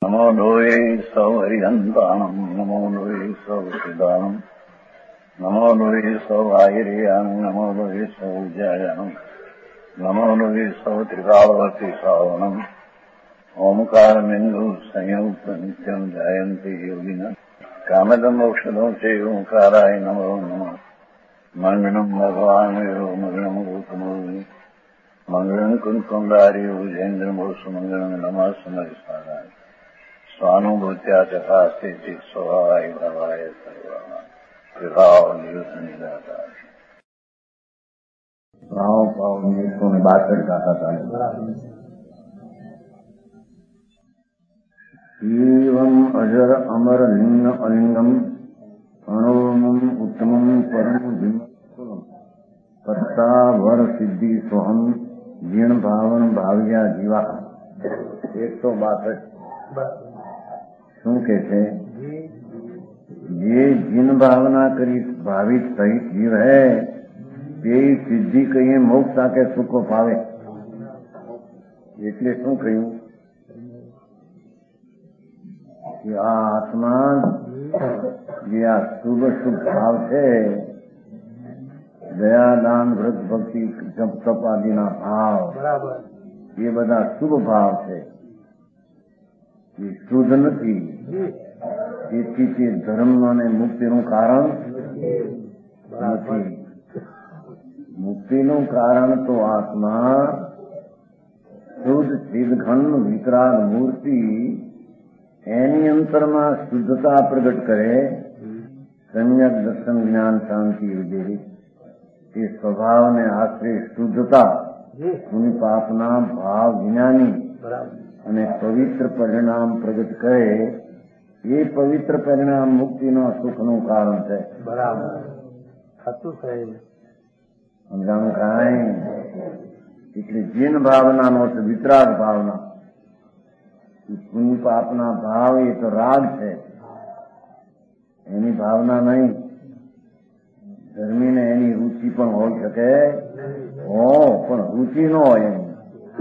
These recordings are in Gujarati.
નમો લોહે સૌ હરિહંતાણમ નમો લોહે સૌ સિદ્ધાણમ નમો લોહે સૌ આયર્યાણમ નમો લોહે સૌ જયાણમ નમો લોહે સૌ ત્રિકાળવતી શ્રાવણમ ઓમકારમિંદુ સંયુક્ત નિત્યમ જાયંતિ યોગિના કામદમ મોક્ષદો છે ઓંકારાય નમો નમઃ મંગળમ ભગવાન વિરો મંગળમ ગૌતમોની મંગળમ કુંકુંડારી ઉજેન્દ્રમોષ મંગળમ નમઃ સમરિસારાય સ્વાનુભૂત્યા ચકાસ્તે સ્વભાવાય ભાવાય સર્વા વિભાવ નિયુદ્ધ નિરાકાર ભાવ ભાવ 162 ગાથા ચાલે. એવમ અજર અમર લિંગ અલિંગમ અણોમમ ઉત્તમમ પરમ ભીમકુલમ પત્તા વર સિદ્ધિ સોહમ જીણ ભાવન ભાવ્યા જીવા. 162 શું કે છે? જે જીન ભાવના કરી ભાવિત સહિત જીવ હૈ તે સિદ્ધિ કહીએ મોક્ષ સાથે સુખો પાવે. એટલે શું કહ્યું કે આ આત્મા જે આ શુભ શુભ ભાવ છે, દયા દાન વ્રત ભક્તિ જપ તપ આદિના ભાવ, એ બધા શુભ ભાવ છે, એ શુદ્ધ નથી. તેથી તે ધર્મ અને મુક્તિનું કારણ નથી. મુક્તિનું કારણ તો આત્મા શુદ્ધ ચિદઘન વિતરાગ મૂર્તિ એની અંતરમાં શુદ્ધતા પ્રગટ કરે, સમ્યક દર્શન જ્ઞાન શાંતિ વિજય, તે સ્વભાવને આશ્રય શુદ્ધતા પુનિ પાપના ભાવ જ્ઞાની અને પવિત્ર પરિણામ પ્રગટ કરે, એ પવિત્ર પરિણામ મુક્તિના સુખનું કારણ છે. સમજાણું કાંઈ? એટલે જીન ભાવનાનો છે વિતરાગ ભાવના. પુણ્ય પાપના ભાવ એ તો રાગ છે, એની ભાવના નહીં. ધર્મીને એની રુચિ પણ હોઈ શકે, પણ રુચિ ન હોય એની.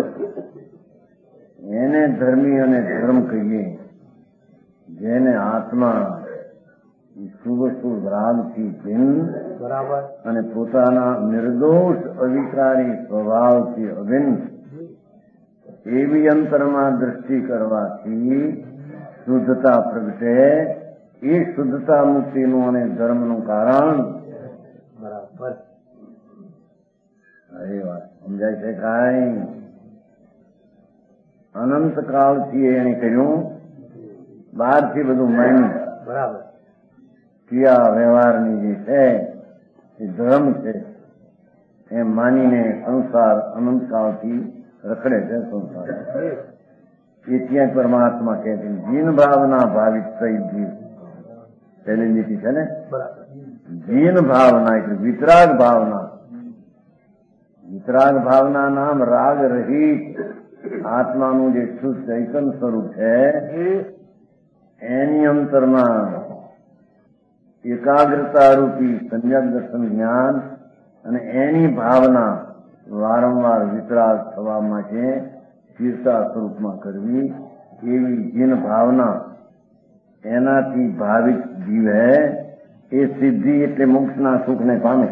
એને ધર્મી અને ધર્મ કહીએ. જેને આત્મા શુભ શુભ રાગથી ભિન્ન અને પોતાના નિર્દોષ અવિકારી સ્વભાવથી અભિન્ન એવી અંતરમાં દ્રષ્ટિ કરવાથી શુદ્ધતા પ્રગટે. એ શુદ્ધતા મુક્તિનું અને ધર્મનું કારણ. એ વાત સમજાય છે કાંઈ? અનંત કાળથી એને કહ્યું, બહારથી બધું માન્યું. ક્રિયા વ્યવહારની જે છે એ ધર્મ છે એમ માનીને સંસાર અનંત કાળથી રખડે છે. સંસાર એ ત્યાં પરમાત્મા કહે છે જીન ભાવના ભાવિત સહિત જીવ. પહેલી લીટી છે ને, જીન ભાવના એટલે વિતરાગ ભાવના. વિતરાગ ભાવના નામ રાગ રહિત આત્માનું જે શુદ્ધ ચૈતન સ્વરૂપ છે, એની અંતરમાં એકાગ્રતા રૂપી સમ્યક દર્શન જ્ઞાન અને એની ભાવના વારંવાર વિતરાગ થવા માટે સ્થિરતા સ્વરૂપમાં કરવી, એવી જીન ભાવના એનાથી ભાવિત જીવ હે એ સિદ્ધિ એટલે મોક્ષના સુખને પામે.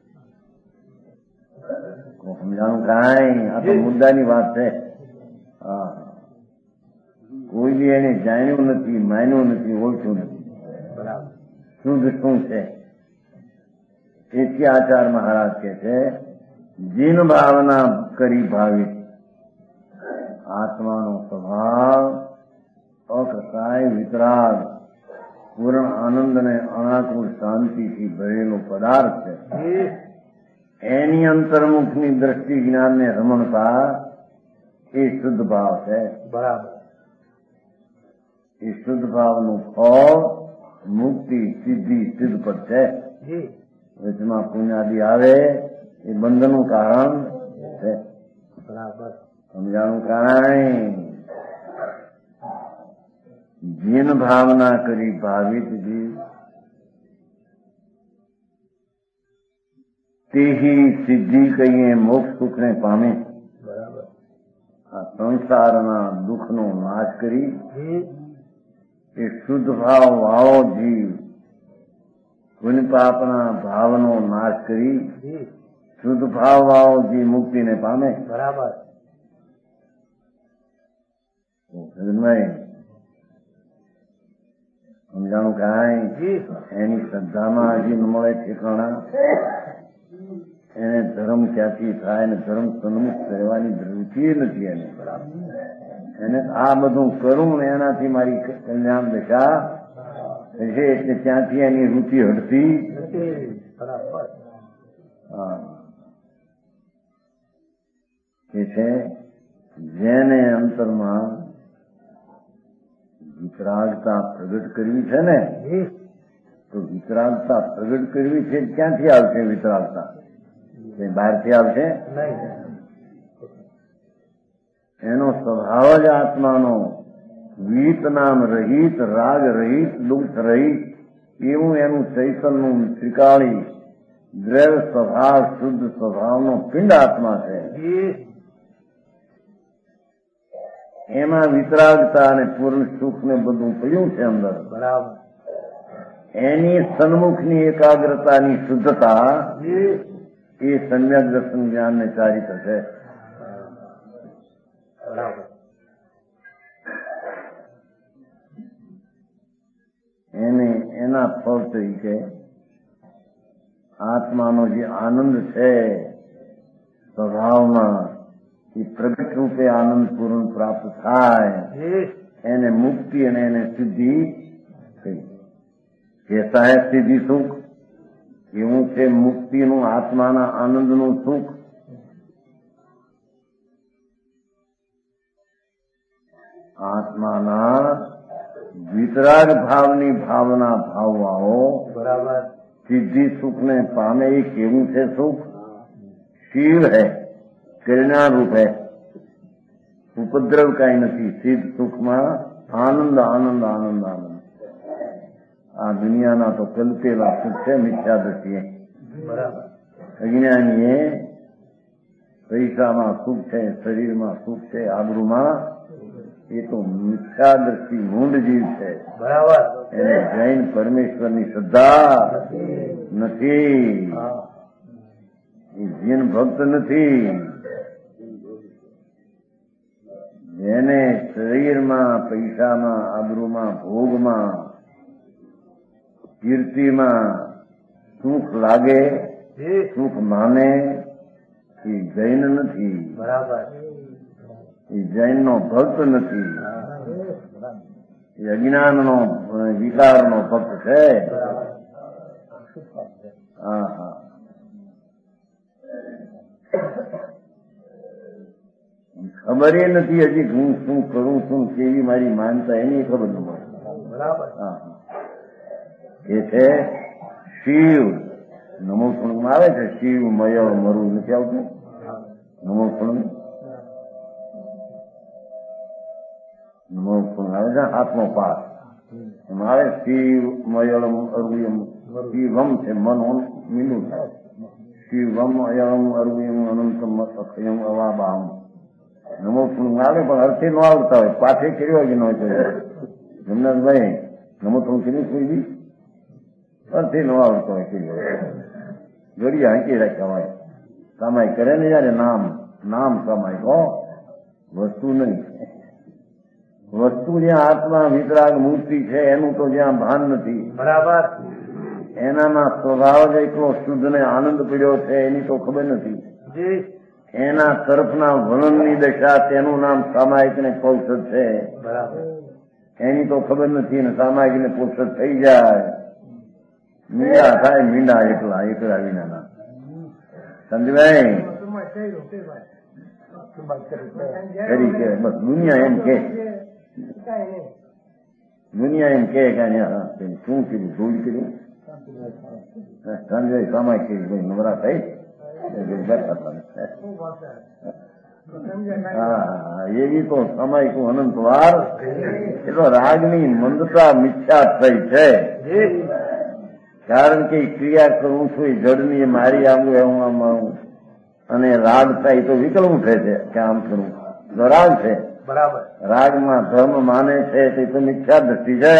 સમજાણું કાંઈ? આ તો મુદ્દાની વાત છે. હા, કોઈ બી એને જાણ્યું નથી, માન્યું નથી, ઓળખ્યું નથી શુદ્ધ શું છે. તેથી આચાર્ય મહારાજ કહે છે જીન ભાવના કરી ભાવિત આત્માનો સ્વભાવ અકસાય વિતરાગ પૂર્ણ આનંદ અને અનાકુળ શાંતિથી ભરેલો પદાર્થ છે. એની અંતર્મુખની દ્રષ્ટિ જ્ઞાનને રમણતા એ શુદ્ધ ભાવ છે. એ શુદ્ધ ભાવનું ફળ મુક્તિ સિદ્ધિ સિદ્ધ પદ છે. વચમાં પુણ્યાદિ આવે એ બંધનનું કારણ છે. સમજાણું કાંઈ? જીન ભાવના કરી ભાવિત જીવ તેહી સિદ્ધિ કહીએ મોક્ષ સુખને પામે. આ સંસારના દુઃખનો નાશ કરી એ શુદ્ધ ભાવ વાળો જીવ પુણ્ય પાપના ભાવનો નાશ કરી શુદ્ધ ભાવ વાળો જીવ મુક્તિને પામે. બરાબર. સમજાણું કાંઈ એની શ્રદ્ધામાં હજી ન મળે ઠેકાણા. એને ધર્મ ક્યાંથી થાય ને ધર્મ સન્મુખ રહેવાની રુચિ નથી એને. એને આ બધું કરું ને એનાથી મારી કલ્યાણ દશા થશે એટલે ત્યાંથી એની રુચિ હટતી. હા એ છે જેને અંતરમાં વિતરાગતા પ્રગટ કરવી છે ને, તો વિતરાગતા પ્રગટ કરવી છે ક્યાંથી આવશે? વિતરાગતા બહારથી આવશે? એનો સ્વભાવ જ આત્માનો વીત નામ રહિત, રાગ રહિત, દુઃખ રહિત એવું એનું ચૈતનનું ત્રિકાળી દ્રવ્ય સ્વભાવ શુદ્ધ સ્વભાવનો પિંડ આત્મા છે. એમાં વિતરાગતા અને પૂર્ણ સુખ ને બધું પડ્યું છે અંદર. બરાબર. એની સન્મુખની એકાગ્રતાની શુદ્ધતા એ સમ્યક દર્શન જ્ઞાનને ચારી થશે. બરાબર. એને એના ફળ તરીકે આત્માનો જે આનંદ છે સ્વભાવમાં એ પ્રગટ રૂપે આનંદ પૂર્ણ પ્રાપ્ત થાય એને મુક્તિ અને એને સિદ્ધિ થઈ. કેસા હે સિદ્ધિ સુખ? એવું છે મુક્તિનું આત્માના આનંદનું સુખ. આત્માના વિતરાગ ભાવની ભાવના ભાવવાઓ બરાબર સિદ્ધિ સુખને પામે. એ કેવું છે સુખ? શિવ હૈ, કલ્યાણ રૂપ હૈ, ઉપદ્રવ કઈ નથી. સિદ્ધ સુખમાં આનંદ આનંદ આનંદ આનંદ. આ દુનિયાના તો કલ્પેલા સુખ છે મિથ્યા દ્રષ્ટિએ. બરાબર. અજ્ઞાનીએ પૈસામાં સુખ છે, શરીરમાં સુખ છે, આબરૂમાં, એ તો મિથ્યા દ્રષ્ટિ મૂંડ જીવ છે. બરાબર. એને જૈન પરમેશ્વરની શ્રદ્ધા નથી. એ જીન ભક્ત નથી. જેને શરીરમાં, પૈસામાં, આબરૂમાં, ભોગમાં, કીર્તિમાં સુખ લાગે, સુખ માને, એ જૈન નથી. બરાબર. એ જૈનનો ભક્ત નથી. એ અજ્ઞાનનો વિકારનો ભક્ત છે. હા હા. ખબર એ નથી હજી હું શું કરું છું, કેવી મારી માનતા, એની ખબર ન મળે. બરાબર. હા એ છે શિવ. નમો પૂર્ણમાં આવે છે શિવ મય મરું નથી આવતું? નમો પૂર્ણ નમો પૂર્ણ આવે છે આત્મો પાસ. એમાં આવે શિવ મયળમ અરુયમ. શિવમ છે મન મીંડું થાય. શિવમ અયમ અરુયમ અનંતમ અક્ષયમ અવાબામ. નમો પૂર્ણ આવે પણ અર્થે ન આવડતા હોય, પાઠે કર્યો કે ન કર્યો. જમનાથભાઈ નમો પૂર્ણ કરી કોઈ બી અર્થે ન આવડતો હોય કર્યો. જોડી હાંકી રાખ્યા હોય. કમાઈ કરે ને જયારે નામ નામ કમાઈ હો, વસ્તુ નહીં. વસ્તુ જ્યાં આત્મા વિતરાગ મૂર્તિ છે એનું તો જ્યાં ભાન નથી. બરાબર. એનામાં સ્વભાવ જ એટલો શુદ્ધ ને આનંદ પડ્યો છે એની તો ખબર નથી. એના તરફના વર્ણનની દશા તેનું નામ સામાયિક ને પૌષદ છે. બરાબર. એની તો ખબર નથી ને સામાયિક ને પૌષદ થઈ જાય. મીંડા થાય મીંડા એકલા વિનાના. સમજવાય? કરી કે બસ દુનિયા એમ કે શું કીધું ભૂલ કર્યું સંજય સામાયિક કરી નવરા થઈ. હા એવી તો સામાયિક અનંત વાર. એ તો રાગની મંદતા મિથ્યા થઈ છે. કારણ કે ક્રિયા કરું છું એ જડની મારી આવું એવું આમ આવું, અને રાગ થાય તો વિકલ ઉઠે છે કે આમ કરું. જો રાગ છે. બરાબર. રાગમાં ધર્મ માને છે તે તો મિથ્યા દ્રષ્ટિ છે.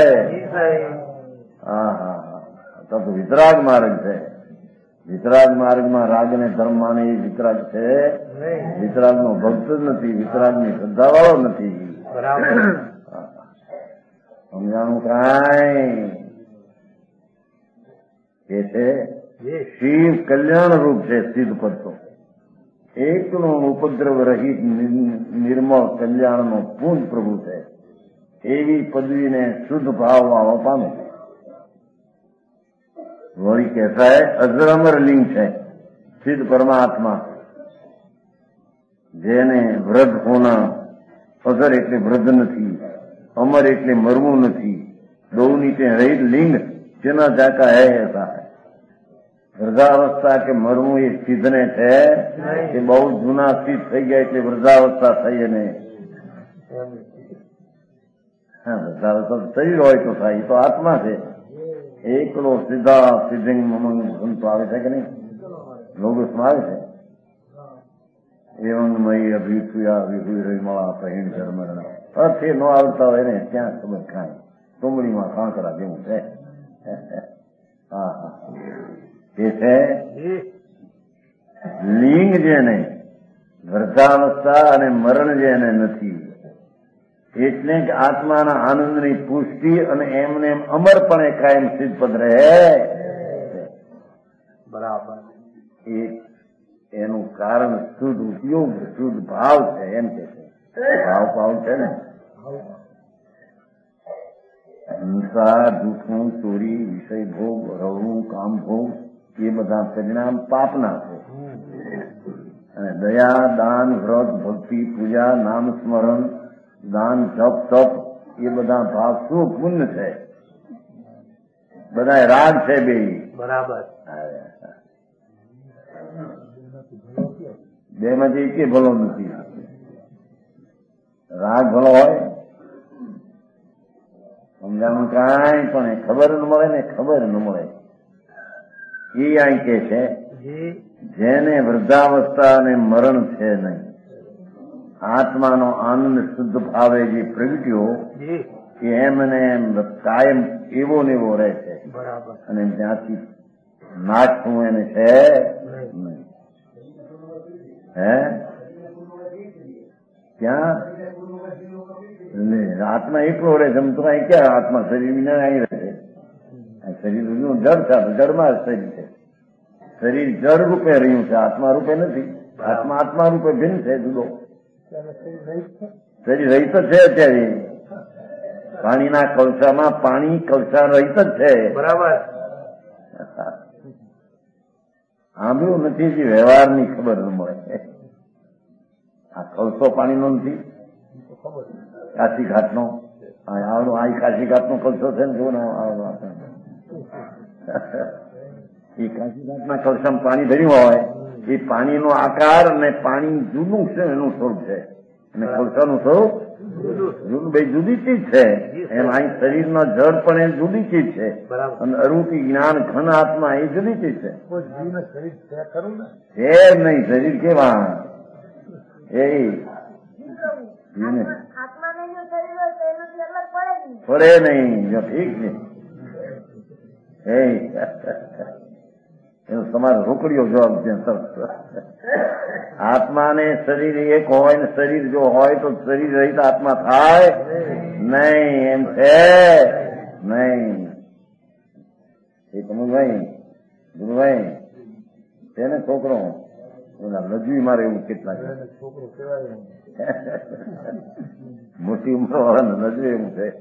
હા હા હા, તો વિતરાગ માર્ગ છે. વિતરાગ માર્ગમાં રાગ ને ધર્મ માને એ વિતરાગ છે. વિતરાગ નો ભક્ત જ નથી, વિતરાગ ની શ્રદ્ધા વાળો નથી. સમજાણું કાંઈ એ છે. શિવ કલ્યાણ રૂપ છે. સિદ્ધ પદ તો એકનો ઉપદ્રવ રહિત નિર્મળ કલ્યાણનો પૂર્ણ પ્રભુ છે. એવી પદવીને શુદ્ધ ભાવમાં પામે. વળી કહેતા અજરમર લિંગ છે સિદ્ધ પરમાત્મા, જેને વૃદ્ધ હોના. અજર એટલે વૃદ્ધ નથી, અમર એટલે મરવું નથી. દોની તે રહિત લિંગ જેના જાકા હે એસા. વૃદ્ધાવસ્થા કે મરવું એ સિદ્ધને છે કે બહુ જૂના સિદ્ધ થઈ ગયા એટલે વૃદ્ધાવસ્થા થઈ. અને હા, વૃદ્ધાવસ્થા શરીર હોય તો થાય, એ તો આત્મા છે. એકલો સીધા સિદ્ધિંગ સંતો આવે છે કે નહીં? લોગસમાં આવે છે. એવંગમયી અભિસુયા વિભુરમળા પહેણ ધર્મરણ. અર્થ એ ન આવતા હોય ને ત્યાં ખબર કાંઈ ટુંબડીમાં કાંકરા જેવું છે. હા હા, એ છે લિંગ જેને વૃદ્ધાવસ્થા અને મરણ જેને નથી. એટલે કે આત્માના આનંદની પુષ્ટિ અને એમને એમ અમરપણે કાયમ સિદ્ધપદ રહે. બરાબર. એનું કારણ શુદ્ધ ઉપયોગ, શુદ્ધ ભાવ છે. એમ કે છે ભાવ છે ને. હિંસા, દુઃખનું, ચોરી, વિષય ભોગ, રવવું, કામ ભોગ એ બધા પરિણામ પાપના છે. અને દયા, દાન, વ્રત, ભક્તિ, પૂજા, નામ સ્મરણ, દાન, જપ, તપ એ બધા ભાવ શું પુણ્ય છે. બધા રાગ છે બે. બરાબર. બે માંથી કે ભલો નથી. રાગ ભલો હોય સમજાનું કાંઈ પણ ખબર ન મળે ને ખબર ન મળે. એ અહીં કે છે જેને વૃદ્ધાવસ્થા અને મરણ છે નહીં, આત્માનો આનંદ શુદ્ધ ભાવે જે પ્રગટ્યો એ એમને એમ કાયમ એવો ને એવો રહે છે. બરાબર. અને ત્યાંથી નાશ થવું એને છે નહીં. હે ક્યાં આત્મા એકલો રહે છે. તો અહીં ક્યાં આત્મા શરીર વિના અહીં રહે છે? શરીર જળ છે, જળમાં શરીર છે. શરીર જળ રૂપે રહ્યું છે, આત્મા રૂપે નથી. આત્મા રૂપે ભિન્ન છે, જુદો. શરીર રહિત જ છે અત્યારે. પાણીના કળશામાં પાણી કળશા રહિત જ છે. બરાબર. સાંભળ્યું નથી જે વ્યવહારની ખબર ન મળે. આ કળશો પાણીનો નથી, કાશી ઘાટનો. આ કાશી ઘાટનો કળશો છે ને, જો ને એ કાશી ઘાટના કળશામાં પાણી ભર્યું હોય એ પાણીનો આકાર અને પાણી જુદું છે, એનું સ્વરૂપ છે. અને કળશાનું સ્વરૂપ જુદું, બે જુદી ચીજ છે. એમ અહીં શરીરના જળ પણ એ જુદી ચીજ છે. અને અરૂપી જ્ઞાન ઘન આત્મા એ જુદી ચીજ છે. છે નહીં શરીર કેવા એ પડે નહીં. જો ઠીક છે એનો તમારો રોકડીઓ જવાબ છે. આત્મા ને શરીર એક હોય ને શરીર જો હોય તો શરીર રહિત આત્મા થાય નહીં. એમ છે નહીં. એ કમલભાઈ ગુરુભાઈ છે ને છોકરો નજવી મારે એવું કેટલા છોકરો કહેવાય. મોટી ઉંમર વાળા નજવે એવું છે.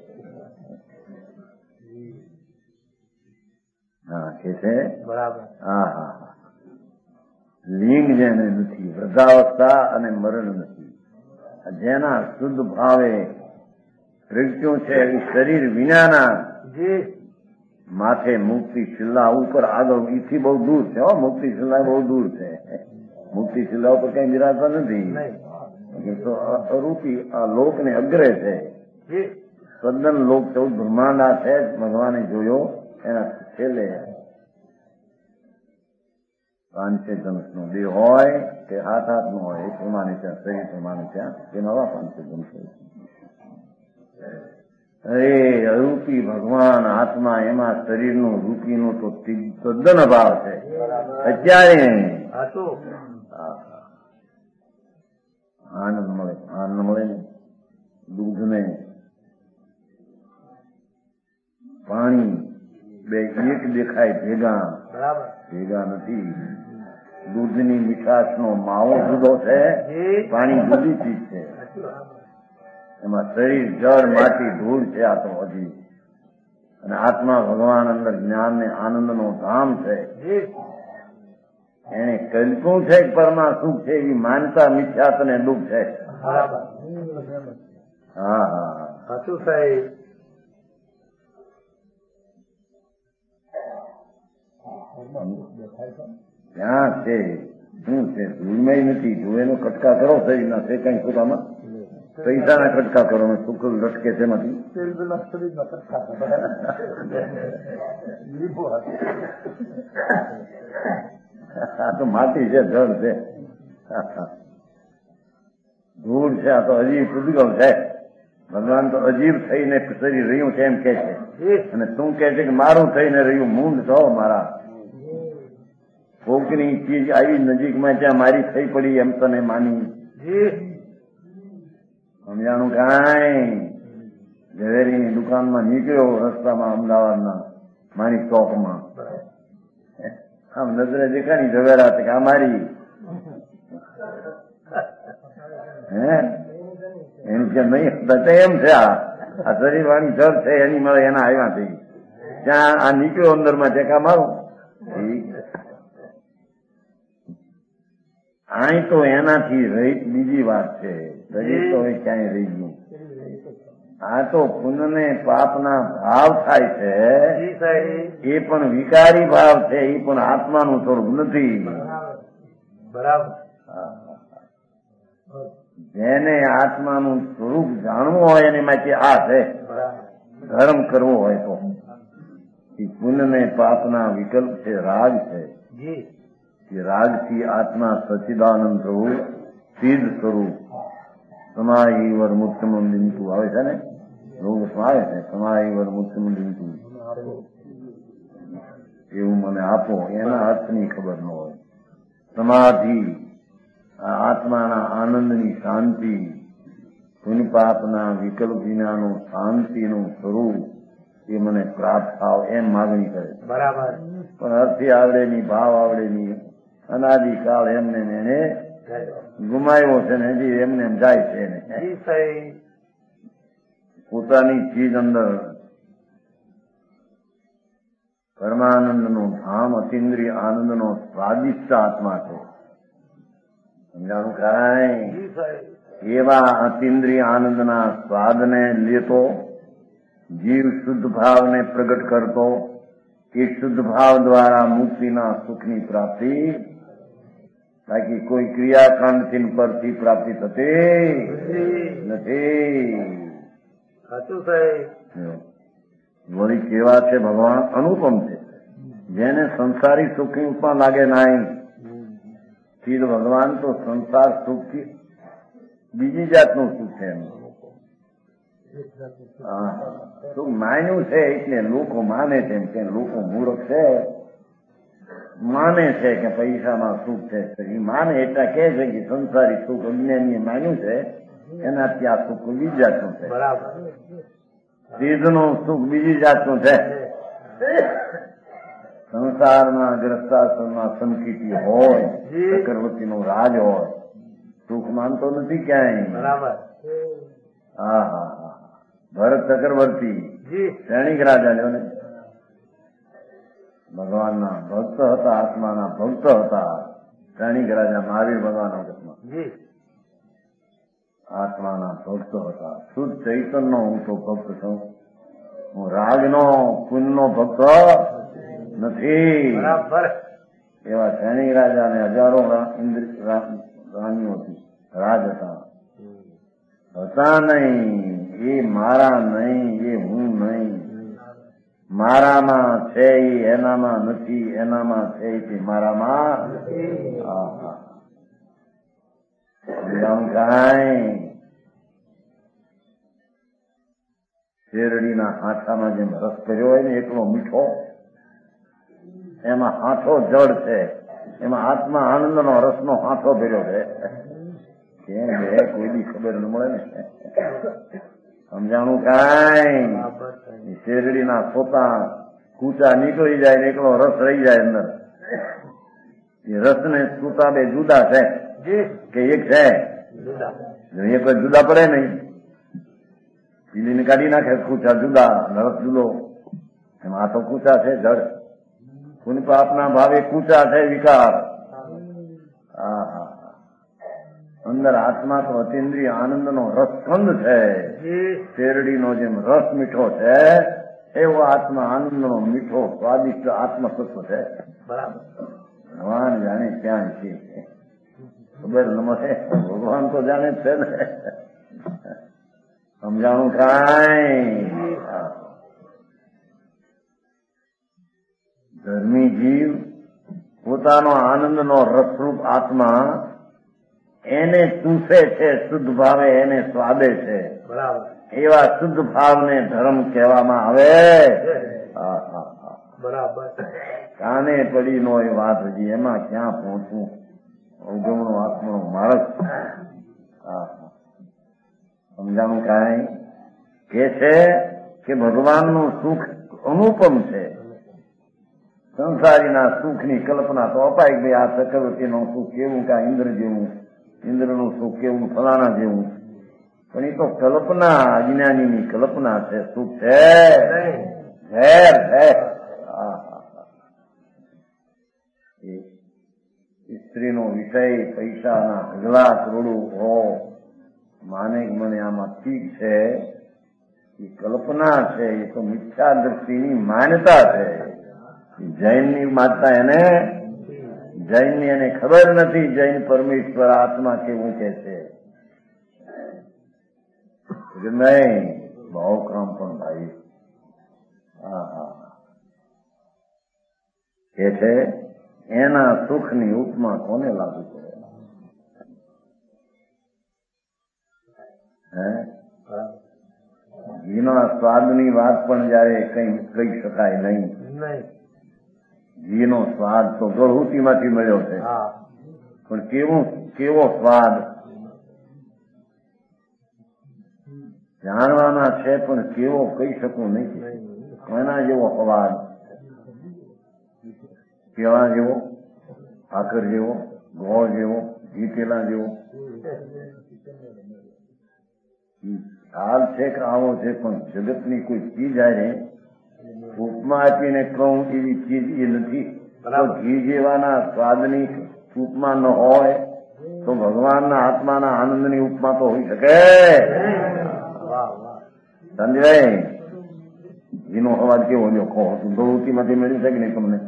હા કે છે બરાબર. હા હા હા. લિંગ જેને નથી, વૃદ્ધાવસ્થા અને મરણ નથી, જેના શુદ્ધ ભાવે પ્રગટ્યું છે એ શરીર વિનાના માથે મુક્તિ શિલ્લા ઉપર આગળ એથી બહુ દૂર છે. મુક્તિ શિલ્લા બહુ દૂર છે. મુક્તિ શિલ્લા ઉપર કઈ બિરાજતા નથી. તો અરૂપી આ લોકને અગ્રે છે. સદન લોક 14 બ્રહ્માંડા છે. ભગવાને જોયો એના છેલ્લે પાંચે ધનુષનો દેહ હોય કે હાથમાં હોય એ પ્રમાણે ત્યાં શરીર પ્રમાણે ત્યાં એ નવા પંચગુણ છે. અરે અરૂપી ભગવાન આત્મા એમાં શરીરનું રૂપીનું તો તદ્દન અભાવ છે અત્યારે. આનંદ મળે ને દૂધ ને પાણી બે એક દેખાય ભેગા નથી. દૂધની મીઠાશનો માવો જુદો છે, પાણી જુદી ચીજ છે. એમાં શરીર જળ માટી ધૂળ છે. આ તો હજી અને આત્મા ભગવાન અંદર જ્ઞાન ને આનંદ નો ધામ છે. એને કલ્પનું છે પરમા સુખ છે એવી માનતા મિથ્યાત ને દુઃખ છે. હા હા સાચું સાહેબ. ક્યાં છે શું છે? ધૂળમય નથી. ધૂળેનો કટકા કરો શરીરના છે કઈ પોતામાં પૈસાના કટકા કરો ને સુખ લટકે છે એમાંથી. આ તો માટી છે, જળ છે, ધૂળ છે. આ તો અજીબ પૂતગલ છે. ભગવાન તો અજીબ થઈને શરીર રહ્યું છે એમ કે છે અને તું કે છે કે મારું થઈને રહ્યું. મૂંડ છો મારા. કોકની ચીજ આવી નજીકમાં ત્યાં મારી થઈ પડી એમ તને માની સમજાણું કાંઈ. ઝવેરીની દુકાનમાં નીકળ્યો રસ્તામાં અમદાવાદના મારી ચોકમાં, આમ નજરે દેખાની ઝવેરા કે આ મારી એમ કે નહીં એમ છે. આ શરીર વાળી જળ છે એની મળે એના આવ્યા થઈ ત્યાં આ નીકળ્યો અંદરમાં ટેકા મારું. અહીં તો એનાથી રહિત બીજી વાત છે. શરીર તો એ ક્યાંય રહી ગયું. આ તો પુણ્યને પાપના ભાવ થાય છે એ પણ વિકારી ભાવ છે. એ પણ આત્માનું સ્વરૂપ નથી. બરાબર. જેને આત્માનું સ્વરૂપ જાણવું હોય એને માટે આ છે. ધર્મ કરવો હોય તો પુણ્યને પાપના વિકલ્પ છે, રાગ છે. રાગથી આત્મા સચિદાનંદ પ્રભુ સિદ્ધ સ્વરૂપ સમાહિવર મુક્તમ બિંદુ આવે છે ને, રોગમાં આવે છે સમાહિવર મુક્તમ બિંદુ એવું મને આપો. એના અર્થની ખબર ન હોય. સમાધિ આત્માના આનંદની શાંતિ, પુણ્ય પાપના વિકલ્પ વિનાનું શાંતિનું સ્વરૂપ એ મને પ્રાપ્ત થાવ એમ માગણી કરે. બરાબર. પણ અર્થી આવડે ની, ભાવ આવડે ની, અનાદિકાળ એમને એને ગુમાવ્યો છે ને હજી એમને એમ જાય છે ને. પોતાની ચીજ અંદર પરમાનંદનો ધામ અતિન્દ્રિય આનંદનો સ્વાદિષ્ટ આત્મા છે. સમજાણું કાંઈ. એવા અતિન્દ્રિય આનંદના સ્વાદને લેતો જીવ શુદ્ધ ભાવને પ્રગટ કરતો એ શુદ્ધ ભાવ દ્વારા મુક્તિના સુખની પ્રાપ્તિ. બાકી કોઈ ક્રિયાકાંડથી પરથી પ્રાપ્તિ થતી નથી. સાચું સાહેબ. વળી કેવા છે ભગવાન? અનુપમ છે. જેને સંસારી સુખની ઉપમા લાગે નાઈ. સીધ ભગવાન તો સંસાર સુખથી બીજી જાતનું સુખ છે. સુખ માન્યું છે એટલે લોકો માને છે એમ કે લોકો મૂર્ખ છે, માને છે કે પૈસામાં સુખ છે. એ માને એટલે કે છે કે સંસારી સુખ અજ્ઞાનીએ માન્યું છે એના ત્યાં સુખ બીજી જાતનું છે. સિદ્ધનું સુખ બીજી જાતનું છે. સંસારમાં ગ્રસ્તાશ્રમમાં સંકિતી હોય, ચક્રવર્તીનું રાજ હોય, સુખ માનતો નથી ક્યાંય. બરાબર. હા હા હા. ભરત ચક્રવર્તી સૈનિક રાજા લ્યો ને, ભગવાનના ભક્ત હતા, આત્માના ભક્ત હતા. સૈનિક રાજા મહાવીર ભગવાનના વખતમાં આત્માના ભક્ત હતા. શુદ્ધ ચૈતનનો હું તો ભક્ત છું. હું રાગનો કુંજનો ભક્ત નથી. એવા સૈનિક રાજાને હજારો રાણીઓ હતી, રાજ હતા. નહીં એ મારા નહીં, એ હું નહીં. મારામાં છે એ એનામાં નથી, એનામાં છે એ મારામાં. કાંઈ શેરડીના હાથામાં જેમ રસ કર્યો હોય ને એકલો મીઠો, એમાં હાથો જળ છે, એમાં આત્મા આનંદનો રસનો હાથો ભર્યો છે. કેમ બે કોઈ દી ખબર ન મળે ને. સમજાણું કાંઈ શેરડીના સોતા કૂચા નીકળી જાય ને એકલો રસ રહી જાય અંદર. એ રસ ને સૂતા બે જુદા છે કે એક છે? એક જુદા પડે નહીં. પીલીને કાઢી નાખે કૂચા જુદા, રસ જુદો. એમાં આ તો કૂચા છે જળ. કોની પર આપના ભાવે કૂચા છે વિકાર. અંદર આત્મા તો અતિન્દ્રિય આનંદનો રસકંદ છે. શેરડીનો જેમ રસ મીઠો છે એવો આત્મા આનંદનો મીઠો સ્વાદિષ્ટ આત્મતત્વ છે. બરાબર. ભગવાન જાણે ક્યાં છે ખબર ન મળે. ભગવાન તો જાણે છે ને. સમજાણું કાંઈ? ધર્મી જીવ પોતાનો આનંદનો રસરૂપ આત્મા એને ચૂસે છે, શુદ્ધ ભાવે એને સ્વાદે છે. બરાબર. એવા શુદ્ધ ભાવને ધર્મ કહેવામાં આવે. બરાબર. કાને પડી નો એ વાત હજી, એમાં ક્યાં પહોંચવું? અવગમણો આત્મનો માણસ. સમજાણું કાંઈ? કે છે કે ભગવાનનું સુખ અનુપમ છે. સંસારીના સુખની કલ્પના તો અપાય કે ભાઈ આ ચક્રવર્તીનું સુખ કેવું, કા ઇન્દ્ર જેવું, ઇન્દ્રનું સુખ કેવું, ફલાણા જેવું. પણ એ તો કલ્પના, અજ્ઞાનીની કલ્પના છે. સુખ છે ઝેર છે. સ્ત્રીનો વિષય પૈસાના ઢગલા કરોડું હો, માને મને આમાં ઠીક છે, એ કલ્પના છે. એ તો મિથ્યા દ્રષ્ટિની માન્યતા છે. જૈનની માનતા એને, જૈનની એને ખબર નથી જૈન પરમેશ્વર આત્મા કેવું કે છે. નહીં બહુ કામ પણ ભાઈ કે છે એના સુખની ઉપમા કોને લાગુ પડે? ઘીના સ્વાદની વાત પણ જયારે કઈ કહી શકાય નહીં. ઘીનો સ્વાદ તો ગળહૂતીમાંથી મળ્યો છે, પણ કેવો સ્વાદ જાણવાના છે, પણ કેવો કહી શકું નહીં. એના જેવો અવાજ, કેવા જેવો, આકર જેવો, ગોળ જેવો, ઘી પેલા જેવો હાલ છે કે આવો છે. પણ જગતની કોઈ ચીજ આવે ઉપમા આપીને કહું એવી ચીજ એ નથી. તો ઘી જેવાના સ્વાદની ઉપમા ન હોય તો ભગવાનના આત્માના આનંદની ઉપમા તો હોઈ શકે? સમજાય? ઘીનો અવાજ કેવો જો કહો તું પ્રવૃત્તિમાંથી મેળવી શકે નહીં તમને?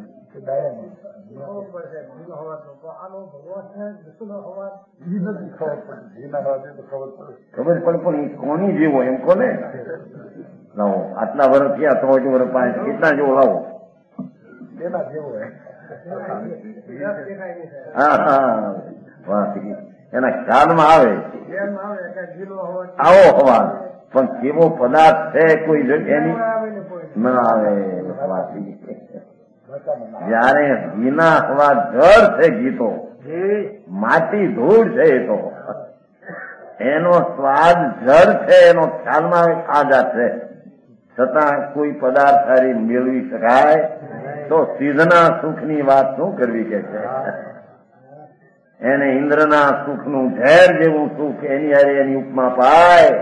ખબર પડે પણ એ કોની જેવો એમ કોને લાવો? આટલા વર્ષ થયા, 3 વર્ષ 5 કેટલા જેવો લાવો? એના ખ્યાલમાં આવે આવો અવાજ, પણ કેવો પદાર્થ છે કોઈ જગ્યાની ન આવે. જયારે ઘીના હવા જળ છે, ઘી તો માટી ધૂળ છે. એ તો એનો સ્વાદ જળ છે, એનો ખ્યાલમાં આવે તાજા છે, છતાં કોઈ પદાર્થ સારી મેળવી શકાય તો સિદ્ધના સુખની વાત શું કરવી કે છે? એને ઇન્દ્રના સુખનું ઝેર જેવું સુખ એની હારે એની ઉપમા પાય.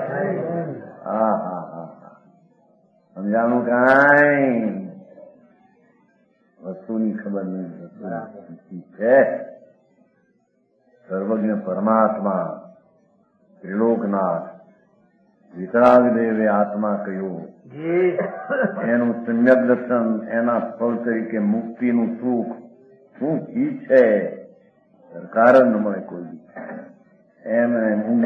સમજાણું કાંઈ? વસ્તુની ખબર નહીં છે. સર્વજ્ઞ પરમાત્મા ત્રિલોકનાથ વિતરાગદેવે આત્મા કહ્યું, એનું સમ્યક દર્શન, એના ફળ તરીકે મુક્તિનું સુખ શું ચીજ છે? સરકાર જ ન મળે કોઈ. એમને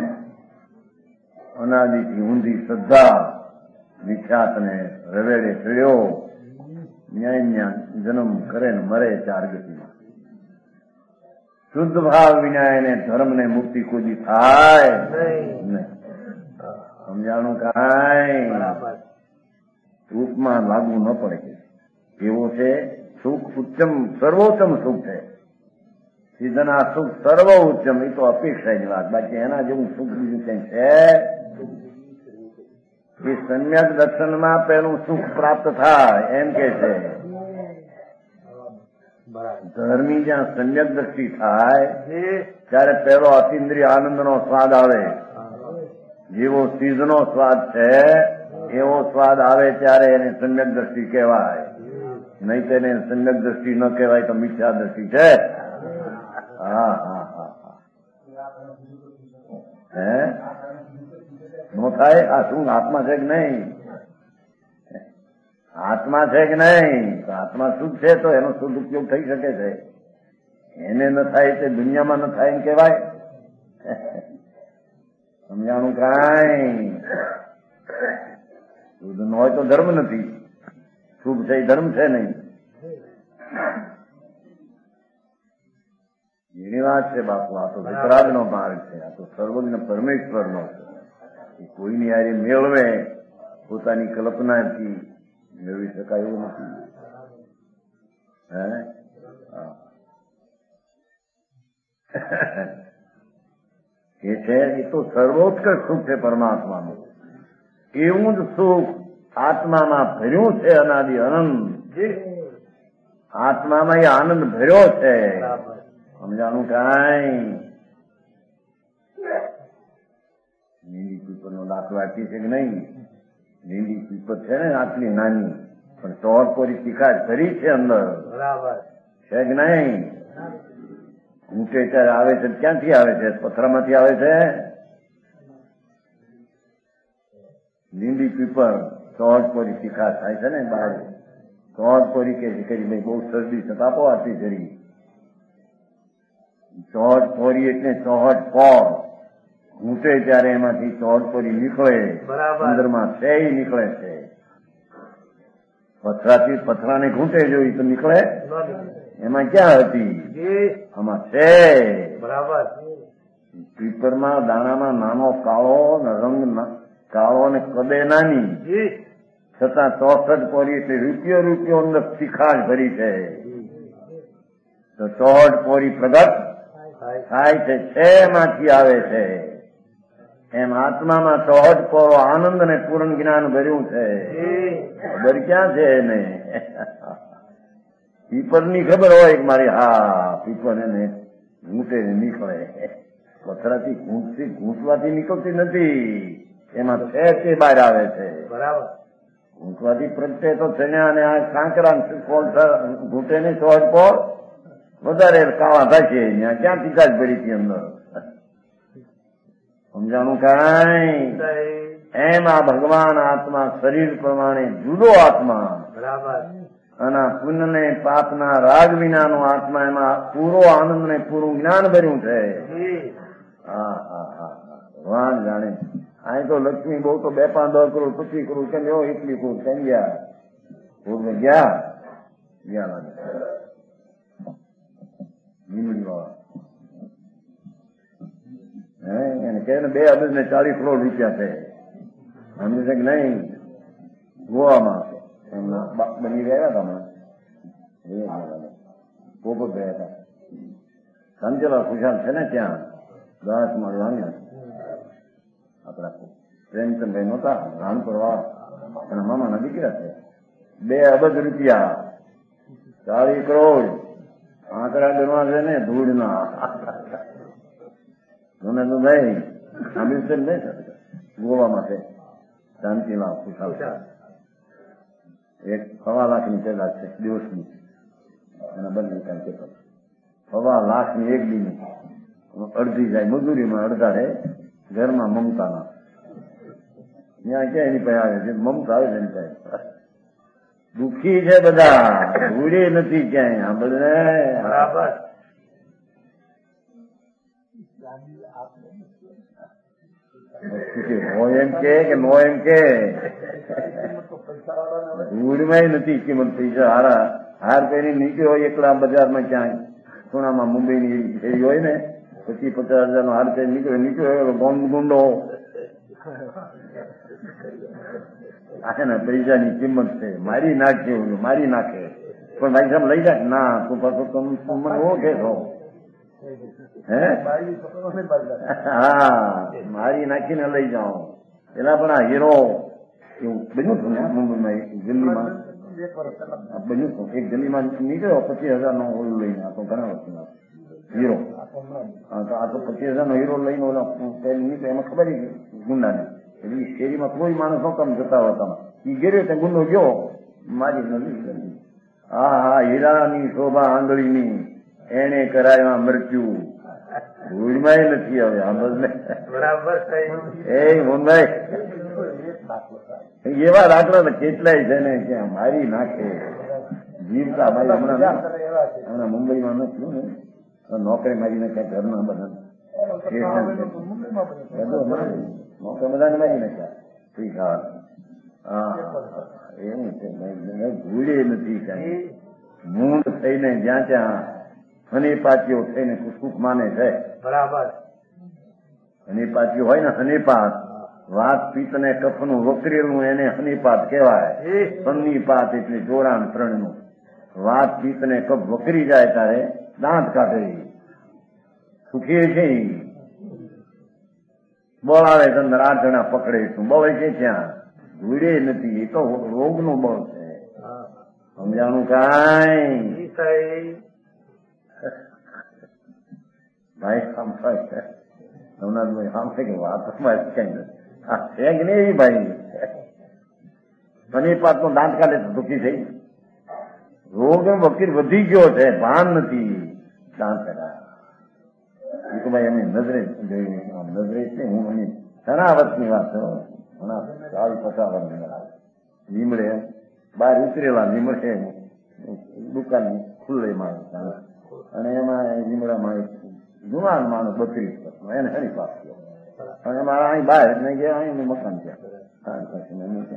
અનાદિથી ઊંધી શ્રદ્ધા વિખ્યાતને રવેડે ચડ્યો, ન્યાય જન્મ કરે ને મરે 4 ગતિમાં. શુદ્ધ ભાવ વિના એને ધર્મ ને મુક્તિ કોઈ થાય નહીં. સમજાણું કાંઈ સુખમાં લાગુ ન પડે. એવો છે સુખ ઉચ્ચમ સર્વોત્તમ સુખ છે. સિદ્ધના સુખ સર્વ ઉચ્ચમ, એ તો અપેક્ષાની વાત. બાકી એના જેવું સુખ બીજું કઈ છે? એ સમ્યક દર્શનમાં પેલું સુખ પ્રાપ્ત થાય એમ કે છે. ધર્મી જ્યાં સમ્યક દ્રષ્ટિ થાય ત્યારે પેલો અતિન્દ્રિય આનંદનો સ્વાદ આવે. જેવો સિદ્ધનો સ્વાદ છે એવો સ્વાદ આવે ત્યારે એને સમ્યક દ્રષ્ટિ કહેવાય. નહીં તેને સમ્યક દ્રષ્ટિ ન કહેવાય તો મિથ્યા દ્રષ્ટિ છે. હા હા હા હા. હે નો થાય? આ શું આત્મા છે કે નહીં? આત્મા છે કે નહીં? આત્મા શુદ્ધ છે તો એનો શુદ્ધ ઉપયોગ થઈ શકે છે. એને ન થાય તે દુનિયામાં ન થાય એમ કહેવાય? સમજાણું કાંઈ? શુદ્ધ ન હોય તો ધર્મ નથી. શુભ છે એ ધર્મ છે નહીં. એની વાત છે બાપુ. આ તો વિતરાગનો માર્ગ છે. આ તો સર્વજ્ઞ પરમેશ્વરનો છે. કોઈની હારે મેળવે પોતાની કલ્પનાથી મેળવી શકાય એવું નથી. હે એ છે એ તો સર્વોત્કૃષ્ટ સુખ છે પરમાત્માનું. એવું જ સુખ આત્મામાં ભર્યું છે અનાદિ અનંત. આત્મામાં એ આનંદ ભર્યો છે. સમજાણું કાંઈ? લીંડી પીપળનો દાખલો આપી છે કે નહીં? લીંડી પીપળ છે ને આટલી નાની, પણ ચોરપોરી તીખાશ ભરી છે અંદર. છે કે નહીં? ઊંચે ત્યારે આવે છે ક્યાંથી આવે છે? પથરામાંથી આવે છે. લીંડી પીપળ ચોરપોરી તીખાશ થાય છે ને બહાર. ચોરપોરી કે છે કરી ભાઈ બહુ શરદી છે તાપો આટલી જરી. ચોરપોરી એટલે ચોહટ પોર. ઘૂંટે ત્યારે એમાંથી ચોરપોરી નીકળે. અંદરમાં છે એ નીકળે છે. પથરાથી પથરાને ઘૂંટે જોઈ તો નીકળે? એમાં ક્યાં હતી? આમાં છે. બરાબર. પીપરમાં દાણામાં નાનો કાળો રંગ, કાળો ને કદે નાની, છતાં 64 પોરી એટલે રૂપિયો અંદર તીખાશ ભરી છે. તો 64 પોરી પ્રગટ થાય છે એમાંથી આવે છે. એમ આત્મામાં 64 પોરો આનંદ ને પૂર્ણ જ્ઞાન ભર્યું છે. ખબર ક્યાં છે એને? પીપળની ખબર હોય કે મારી હા પીપળ એને ઘૂંટે નીકળે. પથરાથી ઘૂંટવાથી નીકળતી નથી. એમાં છે તે બહાર આવે છે. બરાબર. ઘૂંટવાથી પ્રગટે તો છે ને. અને આ કાંકરા ઘૂંટે ને 64 પોર વધારે કાળા થાય છે. ક્યાં તીખાશ ભરી હતી અંદર? સમજાણું કાંઈ? એમ આ ભગવાન આત્મા શરીર પ્રમાણે જુદો આત્મા. બરાબર. અને પુણ્ય ને પાપના રાગ વિનાનો આત્મા, એમાં પૂરો આનંદ ને પૂરું જ્ઞાન ભર્યું છે. હા હા હા ભગવાન જાણે. અહીં તો લક્ષ્મી બહુ તો 2-5-10 કરોડ 25 કરોડ કેમ એવો એટલી કરોડ કેમ ગયા? પૂર્વ ગયા લાગે લીમડી વાળા. એને કહે ને 2 અબજ ને 40 કરોડ રૂપિયા છે. સમજે છે કે નહીં? ગોવામાં એમના બની ગયા હતા હમણાં. પોપટ ગયા હતા. સંચેલા ખુશાલ છે ને ત્યાં 10 માળ વાંગ્યા. આપડા પ્રેમચંદભાઈ નહોતા રાણપુર વાળા, એના મામાના દીકરા છે. 2 અબજ રૂપિયા 40 કરોડ આંકડા ગણવા છે ને ધૂળના. મને તો ભાઈ સાંભળ્યું છે નહીં ગોવામાં છે શાંતિલાલ ખુશાલ. 1.25 લાખની પેલા છે દિવસની. એના બંને કાંઈ કહેતો 1.25 લાખની એક દીની. અડધી જાય મજૂરીમાં, અડધા રહે ઘરમાં મમતાના. ત્યાં ક્યાં એની પાસે આવે છે? મમતા આવે છે એની પાસે. દુઃખી છે બધા, ભૂલે નથી ક્યાંય. આ બધા હોય એમ કે નો એમ કે ધૂળમાં નથી કિંમત થઈ છે. હાર પહેરી નીકળ્યો હોય એકલા બજારમાં ક્યાંય ખૂણામાં મુંબઈની શેરી હોય ને 25,000-50,000 નો હાર નીકળ્યો ગુંડો આ પૈસાની કિંમત છે, મારી નાખે પણ ભાઈ સાહેબ લઈ જાય ના તું પાછો તું મને ઓળખે છો હે હા મારી નાખીને લઈ જાઓ. પેલા પણ આ હીરો એવું બન્યું હતું ને મુંબઈમાં દિલ્હીમાં બન્યું હતું. એક દિલ્હીમાં નીકળ્યો 25,000 નો ઓલું લઈને, આ તો ઘણા વર્ષના હીરો. આ તો 25,000 નો હીરો લઈને ઓલા નીકળે એમાં ખબર ગુંડાને એટલે શેરીમાં કોઈ માણસ નહોતા જતા હતા. એ ગેર્યો ત્યાં ગુંડો ગયો મારી નથી. હા હા હીરાની શોભા આંગળીની એને કરાયો મરચ્યું ભૂલમાં નથી હવે આંબળને બરાબર એ મોહનભાઈ એવા દાખલા કેટલાય છે ને ક્યાં મારી નાખે જીવતા મારી હમણાં મુંબઈમાં નથી ને નોકરી મારી નાખ્યા ઘરના બધા નોકરી બધાને મારી નાખ્યા. હા એવું છે ભૂલે નથી કઈ મૂળ થઈને જ્યાં ત્યાં હનીપાતીઓ થઈને સુખ માને છે. બરાબર હનીપાતીઓ હોય ને હનીપાત વાત પિત્ત ને કફનું વકરેલું એને હનીપાત કહેવાય. સન્નીપાત એટલે જોડાણ ત્રણનું. વાત પિત્ત ને કફ વકરી જાય ત્યારે દાંત કાઢે સુખીએ છે. બળ આવે તો અંદર 8 જણા પકડે એટલું બળ છે ત્યાં ભૂડે નથી. એ તો રોગનું બળ છે. સમજાણું કાંઈ ભાઈ સોમનાથભાઈ સાંભળે કે વાત કઈ નથી આ છે કે નહીં એવી ભાઈ હનીપાત નો દાંત કાઢે તો દુઃખી થઈ. રોગ વકીલ વધી ગયો છે ભાન નથી દાંત કાઢા. એ તો ભાઈ અમે નજરે જોઈ નજરે એટલે હું એની ઘણા વર્ષની વાત છે. ઘણા 40-50 વર્ષની વાત. લીમડે બહાર ઉતરેલા લીમડે દુકાન ખુલ્લે માણસ અને એમાં લીમડામાં જુવાન માણસ 32 વર્ષનો એને હનીપાત થયો અને મારા અહીં બહાર એટલે ગયા અહીં મકાન ત્યાં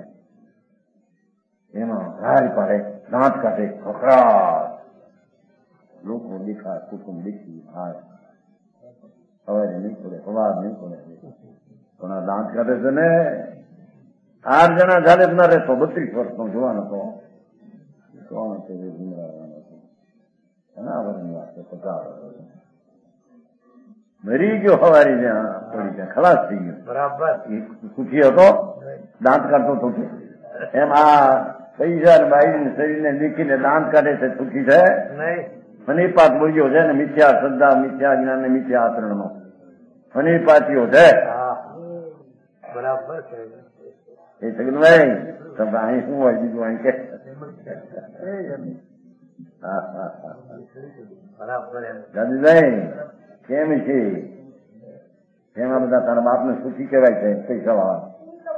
એમાં ઘાય પાડે દાંત કાઢે ખખડાટ લોકો દેખા કુટુંબ દેખી હાય સવારે નહીં પડે સવાર નહીં પડે પણ આ દાંત કાઢે છે ને 8 જણા જાડે જ ના રહેતો 32 વર્ષનો જુવાન હતો. કોણ છે ઘણા વર્ષની વાત છે 50 વર્ષ મરી ગયો હવારી જ્યાં પડી ગયા ખલાસ થઈ ગયો. બરાબર સુખી હતો દાંત કાઢતો હતો એમ આ પૈસા બાઈ શરીરને નીકળીને દાંત કાઢે છે સુખી છે નહીં. હનીપાત બોલ્યો છે ને મિથ્યા શ્રદ્ધા મિથ્યા જ્ઞાન ને મિથ્યા આચરણનો હનીપાતીઓ છે. બરાબર એ સગનભાઈ તમે અહીં શું હોય બીજું અહીં કે દાદીભાઈ કેમ છે એમાં બધા તારા બાપને સુખી કહેવાય છે પૈસા વાળા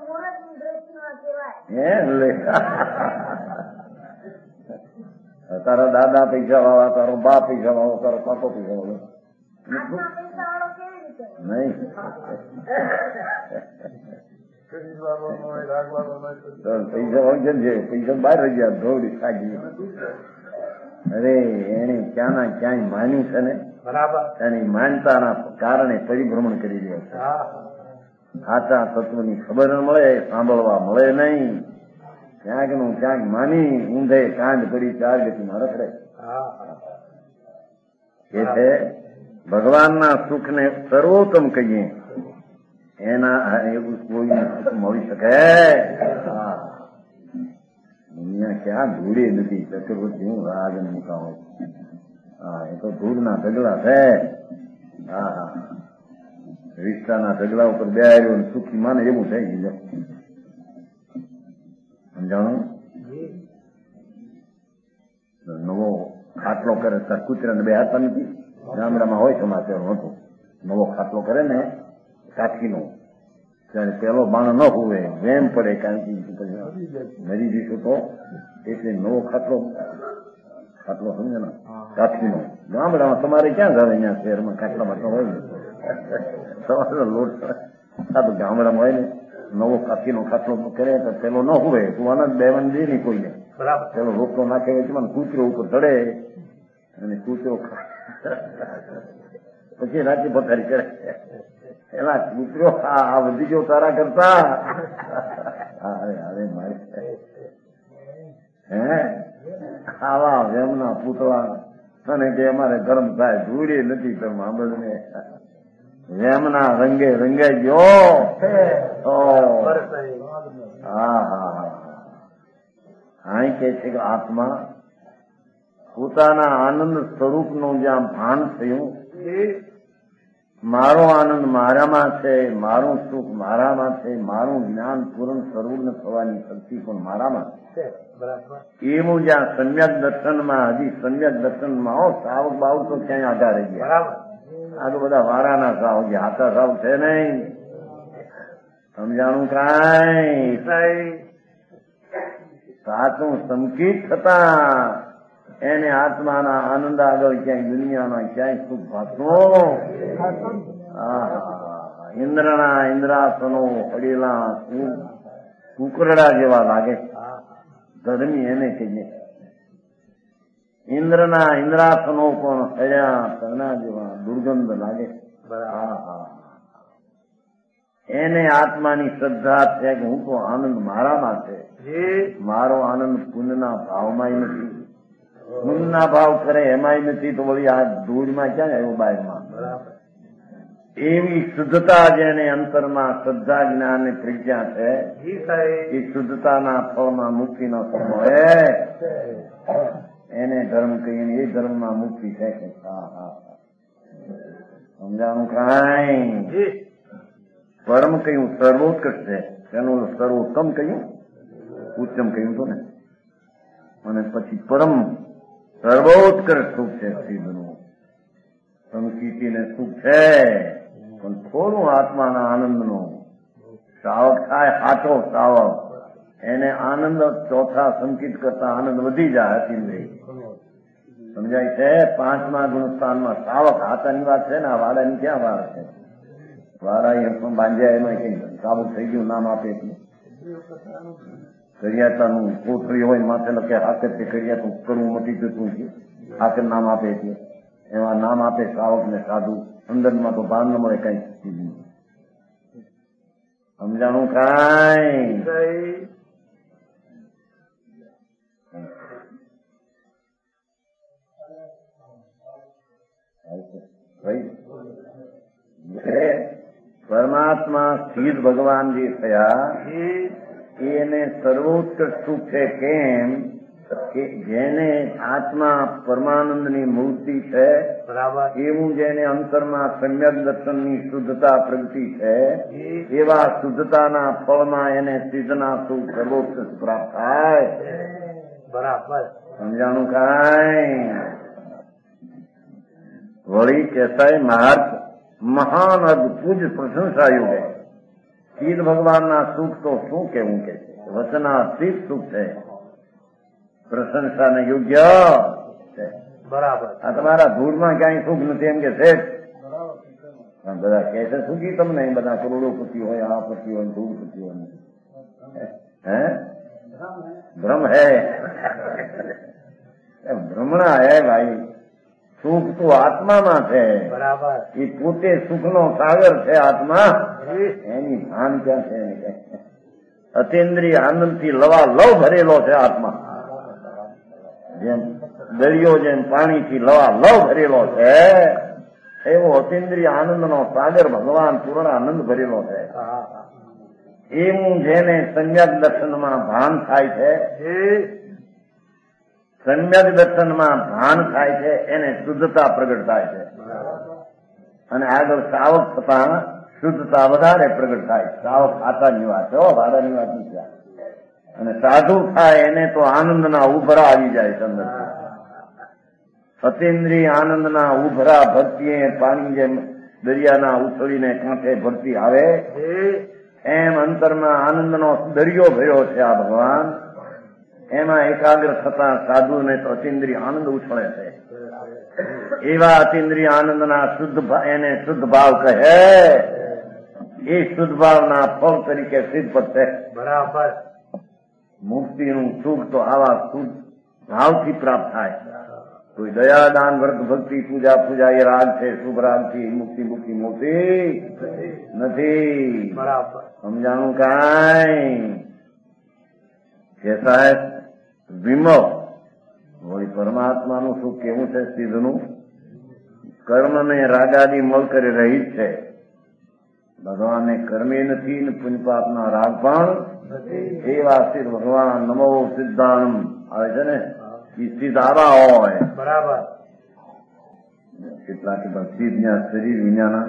તારા દાદા પૈસા વાળા તારો બા પૈસા વાળો તારો કાકો પૈસા વાળો નહીં. પૈસા વાળો કેમ છે પૈસા બહાર રહી ગયા ધોળી ખાગી. અરે એને ક્યાંના ક્યાંય માન્યું છે ને બરાબર એની માનતાના કારણે પરિભ્રમણ કરી રહ્યો છે. સાચા તત્વની ખબર ન મળે સાંભળવા મળે નહીં. ક્યાંક નું ક્યાંક માની ઊંધે કાંડ કરી 4 ગતિમાં રખડે. એ છે ભગવાનના સુખને સર્વોત્તમ કહીએ એના એવું કોઈને સુખ મળી શકે. દુનિયા ક્યાં ધૂળે નથી ચતુર્વર્તી હું રાગ મુકાવો. હા એ તો ધૂળના ઢગલા છે. હા હા રિક્ષાના ઢગલા ઉપર બેહાર્યો સુખી માને એવું થઈ ગયું. સમજાણું. નવો ખાટલો કરે ત્યારે કૂતરાને બેહારતા નથી. ગામડામાં હોય સમાચાર હતું નવો ખાટલો કરે ને કાઠીનો ત્યારે પેલો બાણો ન હુવે વેમ પડે કારણ કે મરી જઈશું તો એટલે નવો ખાટલો સમજે ને કાઠીનો. ગામડામાં તમારે ક્યાં જાવે અહીંયા શહેરમાં ખાટલામાં તો હોય ને તમારો લોટ આ તો ગામડામાં હોય ને નવો કાઠીનો ખાટલો કરે તો પેલો ન હુવે તું આનંદ બેવાનું દે નહીં કોઈને. પેલો રોકતો નાખે મને કૂતરો ઉપર ચડે અને કૂતરો પછી રાજી પથારી કરે એલા કૂતરો આ વધી ગયો તારા કરતા. અરે અરે મારી હે આવા વેમના પૂતળા અને કે અમારે ધર્મ થાય ધૂળી નથી ધર્મ આ બધને વેમના રંગે રંગાઈ ગયો. હા હા હા અહીં કે છે કે આત્મા પોતાના આનંદ સ્વરૂપનું જ્યાં ભાન થયું, મારો આનંદ મારામાં છે, મારું સુખ મારામાં છે, મારું જ્ઞાન પૂર્ણ સર્વજ્ઞ થવાની શક્તિ પણ મારામાં છે, એવું જ્યાં સમ્યક દર્શનમાં હજી સમ્યક દર્શનમાં સાવક બાવક તો ક્યાંય આધાર રહી ગયા. આ તો બધા વારાના સાવ જે હાથા સાવ છે નહીં. સમજાણું કાંઈ સાચું સંકિત થતા એને આત્માના આનંદ આગળ ક્યાંય દુનિયામાં ક્યાંય સુખ ભાતું. ઇન્દ્રના ઇન્દ્રાસનો પડેલા કુકરડા જેવા લાગે. ધર્મી એને કહીએ. ઇન્દ્રના ઇન્દ્રાસનો પણ હર્યા તના જેવા દુર્ગંધ લાગે. એને આત્માની શ્રદ્ધા છે કે હું તો આનંદ મારામાં છે, મારો આનંદ પુણ્યના ભાવમાં નથી. પુણ્યના ભાવ કરે એમાંય નથી તો વળી આ ધૂળમાં ક્યાં આવ્યો બહારમાં. એવી શુદ્ધતા જેને અંતરમાં શ્રદ્ધા જ્ઞાન ની પ્રજ્ઞા છે એ શુદ્ધતાના ફળમાં મુક્તિ ન હોય એને ધર્મ કહીને એ ધર્મમાં મુક્તિ છે કે સમજાણું કાંઈ. પરમ કહ્યું સર્વોત્કૃષ્ટ છે, તેનું સર્વોત્તમ કહ્યું, ઉત્તમ કહ્યું તો ને. અને પછી પરમ સર્વોત્કૃષ્ટ સુખ છે સિદ્ધનું. સંકિતિને સુખ છે પણ થોડું આત્માના આનંદનું સાવક થાય. હાથો સાવક એને આનંદ ચોથા સંકિત કરતા આનંદ વધી જાય. અતિન્દ્રિય સમજાય છે. 5મા ગુણસ્થાનમાં સાવક હાથાની વાત છે ને. આ વાડાની ક્યાં વાર છે? વાડા પણ બાંધ્યા એમાં કઈ સાબુત થઈ ગયું નામ આપે એટલે કરિયાતાનું કોથળી હોય માથે લખે હાથે તે કરિયાતું કરવું મટી જતું છે. હાથે નામ આપે એટલે એવા નામ આપે સાવક ને સાધુ. અંદરમાં તો ભાન ન મળે કઈ. સમજાણું કાંઈ. પરમાત્મા સ્થિર ભગવાન જે થયા એને સર્વોત્કૃષ્ટ સુખ છે. કેમ કે જેને આત્મા પરમાનંદની મૂર્તિ છે એવું જેને અંતરમાં સમ્યક દર્શનની શુદ્ધતા પ્રગતિ છે એવા શુદ્ધતાના ફળમાં એને સિદ્ધના સુખ સર્વોત્કૃષ્ટ પ્રાપ્ત થાય. બરાબર સમજાણું કાંઈ. વળી કહેતાય મહાર્થ મહાન અદભુત પ્રશંસા યોગે. શીલ ભગવાનના સુખ તો શું કેવું કે છે, વચનાતીત સુખ છે, પ્રશંસાને યોગ્ય છે. બરાબર. આ તમારા ધૂળમાં ક્યાંય સુખ નથી એમ કે છે. બધા કહે છે સુખી તમને બધા કરોડોપતિ હોય, આ પતિ હોય, ધૂળપતિ હોય. હે ભ્રમ હે ભ્રમણા હે ભાઈ. સુખ તો આત્મામાં છે. બરાબર. એ પોતે સુખનો સાગર છે આત્મા. એની ભાન ક્યાં છે? અતિન્દ્રિય આનંદથી લવાલવ ભરેલો છે આત્મા. જેમ દરિયો જેમ પાણીથી લવાલવ ભરેલો છે એવો અતિન્દ્રિય આનંદનો સાગર ભગવાન પૂર્ણ આનંદ ભરેલો છે. એવું જેને સમ્યક દર્શનમાં ભાન થાય છે, સમ્યક દર્શનમાં ભાન થાય છે એને શુદ્ધતા પ્રગટ થાય છે. અને આગળ સાવક થતા શુદ્ધતા વધારે પ્રગટ થાય. સાવક આતાની વાત છે, ભાડાની વાત નથી. અને સાધુ થાય એને તો આનંદના ઉભરા આવી જાય છે અંદર. અતિન્દ્રિય આનંદના ઉભરા ભરતી પાણી જેમ દરિયાના ઉછળીને કાંઠે ભરતી આવે એમ અંતરમાં આનંદનો દરિયો ભર્યો છે આ ભગવાન. એમાં એકાગ્ર થતા સાધુને તો અતિન્દ્રિય આનંદ ઉછળે છે. એવા અતિન્દ્રિય આનંદના શુદ્ધ એને શુદ્ધ ભાવ કહે. એ શુદ્ધ ભાવના ફળ તરીકે સિદ્ધ છે. બરાબર. મુક્તિનું સુખ તો આવા શુદ્ધ ભાવથી પ્રાપ્ત થાય. કોઈ દયા દાન વ્રત ભક્તિ પૂજા પૂજા એ રાગ છે, શુભ રાગ થી મુક્તિ મુક્તિ મોટી નથી. બરાબર. સમજાણું કાંઈ કેસા હે વિમો વળી પરમાત્માનું સુખ કેવું છે? સિદ્ધનું કર્મ ને રાગાદી મળ કરી રહી છે. ભગવાનને કર્મે નથી ને પુણ્ય પાપના રાગ પણ એવા સિદ્ધ ભગવાન નમો સિદ્ધાનમ આવે છે ને, એ સિદ્ધ આવા હોય. બરાબર. કેટલાક સિદ્ધ જ્યાં શરીર વિનાના,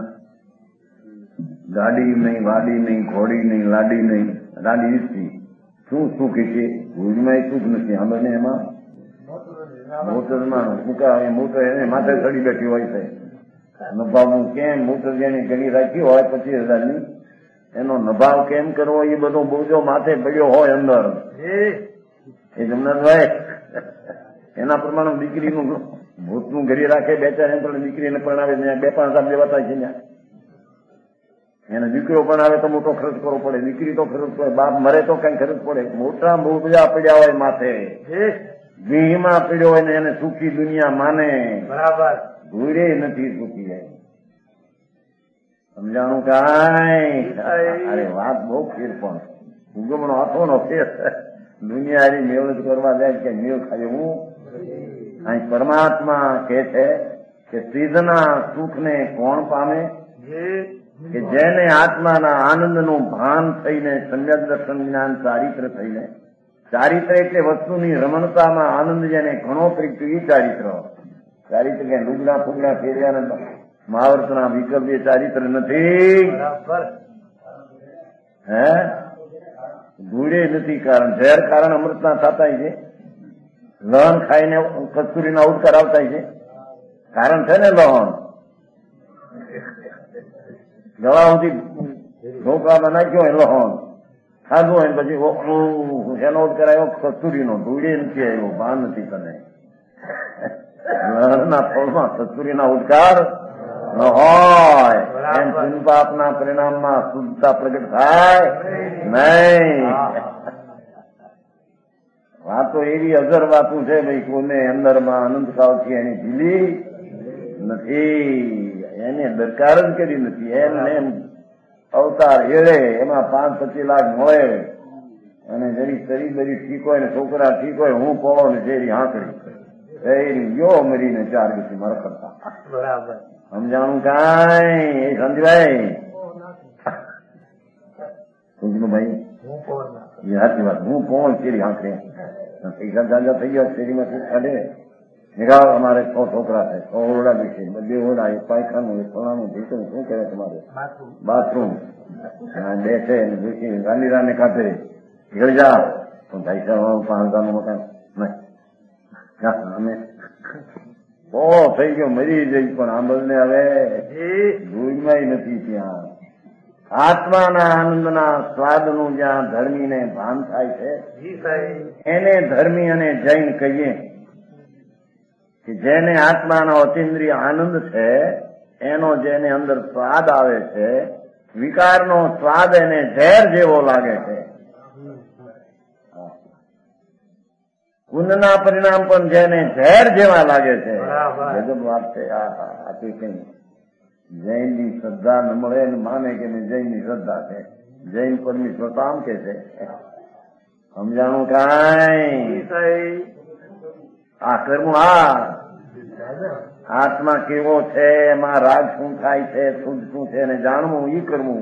ગાડી નહીં, વાડી નહીં, ઘોડી નહીં, લાડી નહીં, લાડી ઈચ્છી શું સુખ છે? ભૂજમાં સુખ નથી. અમે એમાં મોટરમાં મોટર એને માથે ચડી બેઠી હોય છે. નભાવનું કેમ? મોટર જેની ઘડી રાખી હોય 25,000ની, એનો નભાવ કેમ કરવો એ બધો બોજો માથે પડ્યો હોય અંદર. એ તમને હોય એના પ્રમાણે દીકરીનું ભૂતનું ઘડી રાખે, બે ચાર એમ દીકરીને પરણાવે, 2-5 લેવાતા છે ત્યાં. એને દીકરો પણ આવે તો મોટો ખર્ચ કરવો પડે, દીકરી તો ખર્ચ પડે, બાપ મરે તો કઈ ખર્ચ પડે. મોટા બોજા પડ્યા હોય માથે, દેહમાં પડ્યો હોય ને એને સુખી દુનિયા માને. બરાબર. ભૂરે નથી સુખી જાય. સમજાણું કાંઈ? અરે વાત બહુ ફેર પણ ઉગમણો હતો નો ફેર. દુનિયા હારી મેળ કરવા જાય કે મેળ ખાય હું. અહીં પરમાત્મા કે છે કે સિદ્ધના સુખને કોણ પામે? કે જેને આત્માના આનંદનું ભાન થઈને, સમ્યક દર્શન જ્ઞાન ચારિત્ર થઈને, ચારિત્ર એટલે વસ્તુની રમણતામાં આનંદ જેને ઘણો પ્રીત, એ ચારિત્ર. ચારિત્ર કે લુગડા ફુગડા ફેર્યા મહાવર્તના વિકલ્પ એ ચારિત્ર નથી. હે ધૂળે નથી. કારણ ઝેર કારણ અમૃતના થતા છે. લહણ ખાઈને કસ્તુરીના ઉડકાર આવતા છે. કારણ છે ને લહણ. દવા સુધી ઢોકળામાં નાખ્યો હોય લહણ, ખાધું હોય પછી એનો ઉડકાર આવ્યો કસ્તુરીનો. ધૂળે નથી આવ્યો, ભાન નથી તને. લહણના ફળમાં કસ્તુરીના ઉડકાર ન હોય. એમ પુણ્ય પાપના પરિણામમાં શુદ્ધતા પ્રગટ થાય નહીં. વાતો એવી અજર વાતું છે ભાઈ, કોને અંદરમાં અનંતકાળથી એની ઢીલી નથી, એને દરકાર જ કરી નથી. એમ અવતાર એળે એમાં 5-25 લાખ મળે અને જરી શરીર બરી ઠીક હોય ને છોકરા ઠીક હોય, હું પોળો ને જેરી હાંકડી યો મરીને 4 ગતિ માર કરતા. બરાબર. સમજાણું કાંઈ? એ સમજવાય ભાઈ? એ સાચી વાત. હું કોણ શેરી હાંકડે? પૈસા જાજા થઈ ગયા શેરીમાંથી કાઢે. નિરાળ અમારે 6 છોકરા છે, 6 ઓરડા બી છે, 2 ઓરડા, 1 પાયખાનું, 1 ફલાણું, શું કહેવાય તમારે? બાથરૂમ. 2 છે, ગાંધીરાને કાપે ઘેર જા પણ ભાઈ સાહેબ 5,000નું મકાન અમે બહુ થઈ ગયો, મરી જઈ. પણ આંબલને હવે ભૂલમાં નથી. ત્યાં આત્માના આનંદના સ્વાદનું જ્યાં ધર્મીને ભાન થાય છે, એને ધર્મી અને જૈન કહીએ. કે જેને આત્માનો અતિન્દ્રિય આનંદ છે, એનો જેને અંદર સ્વાદ આવે છે, વિકારનો સ્વાદ એને ઝેર જેવો લાગે છે. કુંદના પરિણામ પણ જેને ઝેર જેવા લાગે છે. ગજબ વાત છે. આપી કઈ જૈનની શ્રદ્ધા ન મળે ને માને કે જૈનની શ્રદ્ધા છે, જૈન પરમેશ્વર તો આમ કે છે. સમજાણું કાંઈ? આ કરવું. આત્મા કેવો છે, એમાં રાગ શું થાય છે, શુદ્ધ શું છે એને જાણવું, ઈ કરવું.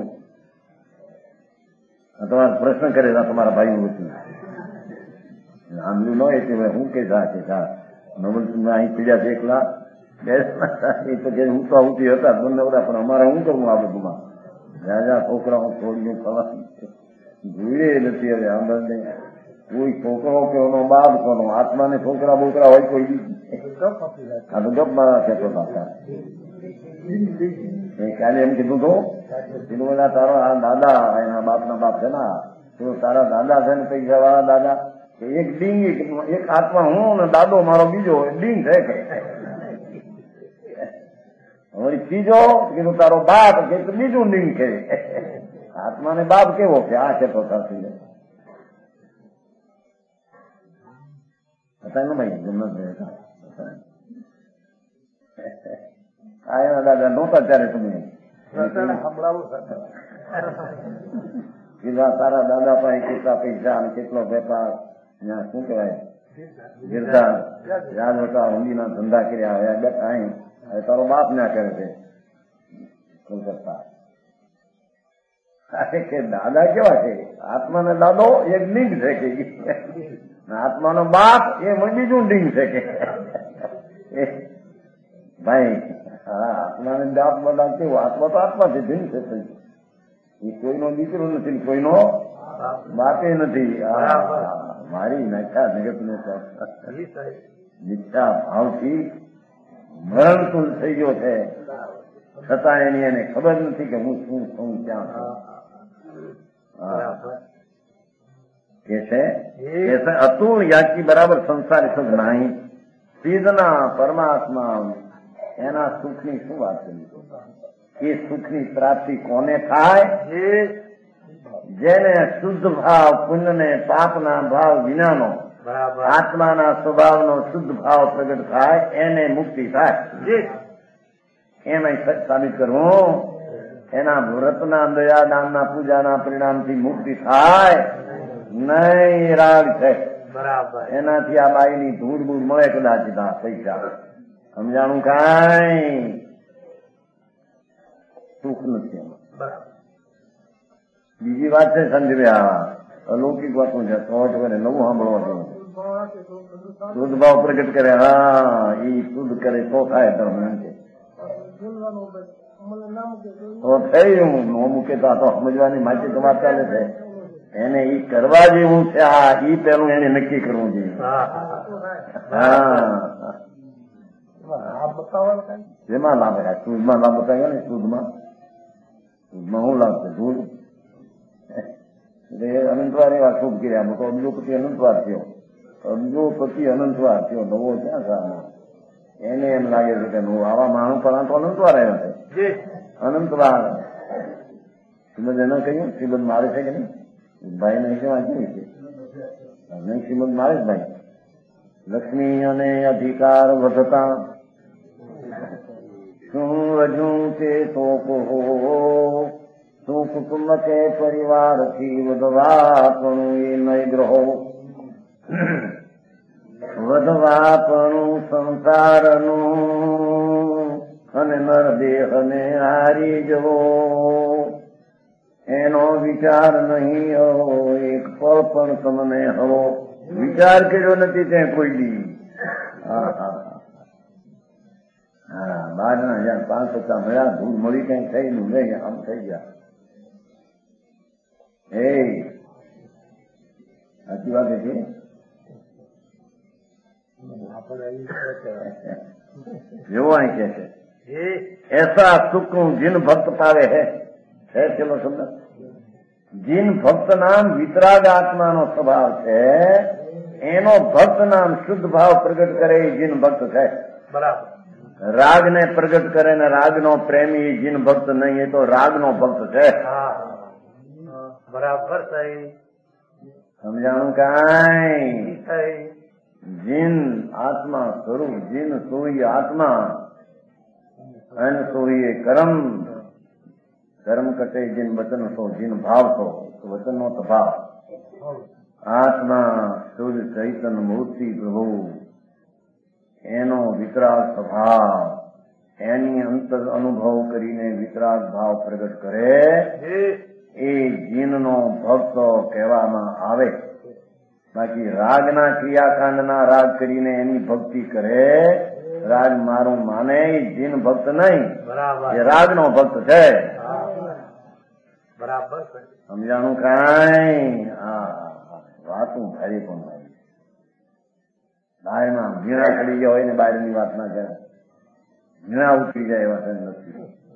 તમારે પ્રશ્ન કરે તમારા ભાઈ વચ્ચે સાંભળ્યું ન એટલે હું કે નવલ અહીં પીડ્યા છે એકલા એ તો કે હું તો આવતી હતા બંને બધા, પણ અમારે શું કરવું આ બધુંમાં? રાજા છોકરાઓ છોડીને થવાનું ભૂલે નથી. હવે આંબળને કોઈ છોકરો કે એનો બાપ કોનો, આત્માને છોકરા બોકરા હોય કોઈ આ તો ગપ મારા કહેતો હતા. કાલે એમ કીધું હતું કીધું બધા તારો આ દાદા એના બાપના બાપ છે ને, તો તારા દાદા છે ને પૈસા વાળા દાદા, એક ડીંગ એક આત્મા હું ને દાદો મારો બીજો ડીંગ છે કે વળી ત્રીજો કીધું તારો બાપ કે બીજું ડીંગ છે. આત્માને બાપ કેવો છે આ કેતો સાચી હતા ને ભાઈ? આ એના દાદા નહોતા ત્યારે તમે સંભળાવું કીધા તારા દાદા પાસે કેટલા પૈસા અને કેટલો વેપાર ત્યાં શું કહેવાય ગિરધા યાદ હતા હિન્દીના ધંધા કર્યા હવે બેઠા અહીં હવે તારો બાપ ના કરે છે કોલકાતા કે દાદા કેવા છે આત્માનો દાદો એક લિંગ છે કે આત્માનો બાપ એ બીજું લિંગ છે કે ભાઈ હા આત્માને બાપ બધા કેવું આત્મા તો આત્મા છે ભિન્ન છે એ કોઈનો દીકરો નથી કોઈનો બાપે નથી મારી નાખ્યા જગતને મિથ્યા ભાવથી મરણતુલ થઈ ગયો છે છતાં એની એને ખબર નથી કે હું શું છું ક્યાં છું કે છે અતુલ યાચી બરાબર સંસાર સુખ નહીં સીધના પરમાત્મા એના સુખની શું વાત કરી એ સુખની પ્રાપ્તિ કોને થાય જેને શુદ્ધ ભાવ પુણ્યને પાપના ભાવ વિનાનો આત્માના સ્વભાવનો શુદ્ધ ભાવ પ્રગટ થાય એને મુક્તિ થાય એમાં સચ સાબિત કરવું એના વ્રતના દયા દાનના પૂજાના પરિણામથી મુક્તિ થાય નહીં રાગ છે એનાથી આ બાઈની ધૂળ બૂળ મળે કદાચ પૈસા સમજાણું કાંઈ સુખ નથી બીજી વાત છે સંજયભાઈ અલૌકિક વાતો છે થોટ કરે નવું સાંભળવા શુદ્ધ ભાવ પ્રગટ કરે હા એ શુદ્ધ કરે તો થાય ધર્મ એમ છે તો થયું ન મૂકે તો આ તો સમજવાની માહિતી તો વાત ચાલે છે એને ઈ કરવા જેવું છે આ ઈ પેલું એને નક્કી કરવું જોઈએ જેમાં લાભ રહ્યા શુદ્ધમાં લાભ બતાવ્યો ને શુદ્ધમાં શું લાભ છે ધૂળ એટલે અનંતવાર એવા શુભ કર્યા મોટો અબજોપતિ અનંતવાર થયો અબજોપતિ અનંતવાર થયો નવો ક્યાં સામે એને એમ લાગે છે કે આવા માણસ પર તો અનંતવાર આવ્યા છે અનંતવાર શ્રીમદ એને કહ્યું શ્રીમદ મારે છે કે નહીં ભાઈ ને કેવા કેવી છે નહીં શ્રીમદ મારે જ ભાઈ લક્ષ્મી અને અધિકાર વધતા શું રજુ તે તો કહો શું કુટુંબ કે પરિવારથી વધવાપણું એ નહીં ગ્રહો વધવાપણું સંસારનું અને નરદેહને હારી જવો એનો વિચાર નહીં હવો એક પળ પણ તમને હવો વિચાર કર્યો નથી ત્યાં કોઈ દી હા બહારના જ્યાં 5 મળ્યા ધૂળ મળી કઈ થયેલું નહીં આમ થઈ ગયા સાચી વાત છે જેવો અહીં કે છે એસા સુખ જીન ભક્ત પાવે હે ચલો શબ્દ જીન ભક્ત નામ વિતરાગ આત્માનો સ્વભાવ છે એનો ભક્ત નામ શુદ્ધ ભાવ પ્રગટ કરે એ જીન ભક્ત છે બરાબર રાગ ને પ્રગટ કરે ને રાગ નો પ્રેમી જીન ભક્ત નહીં એ તો રાગ નો ભક્ત છે બરાબર સહી સમજાણું કાંઈ જીન આત્મા સ્વરૂપ જીન સોઈ આત્મા અને સોઈ કર્મ કર્મ કટે જીન વચન સો જીન ભાવ સો વચન નો ભાવ આત્મા શુદ્ધ ચૈતન મૂર્તિ પ્રભુ એનો વિતરાગ સ્વભાવ એની અંતર અનુભવ કરીને વિતરાગ ભાવ પ્રગટ કરે એ જીનનો ભક્ત કહેવામાં આવે બાકી રાગના ક્રિયાકાંડના રાગ કરીને એની ભક્તિ કરે રાગ મારું માને એ જીન ભક્ત નહીં એ રાગનો ભક્ત છે બરાબર સમજાણું કાંઈ વાતું ભારી પણ ભાઈ બહારમાં ભીણા ચડી ગયા હોય ને બહારની વાત ના કરે ભીણા ઉતરી જાય એવા છે નથી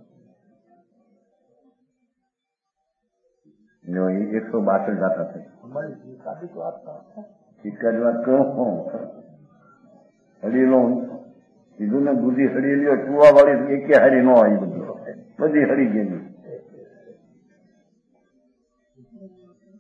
162 જાતા થઈ એક જ વાત કહું હડીલો કીધું ને બુદ્ધિ હડી લ્યો ચુવા વાળી એકે હડી ન આવી બધી હડી ગયેલી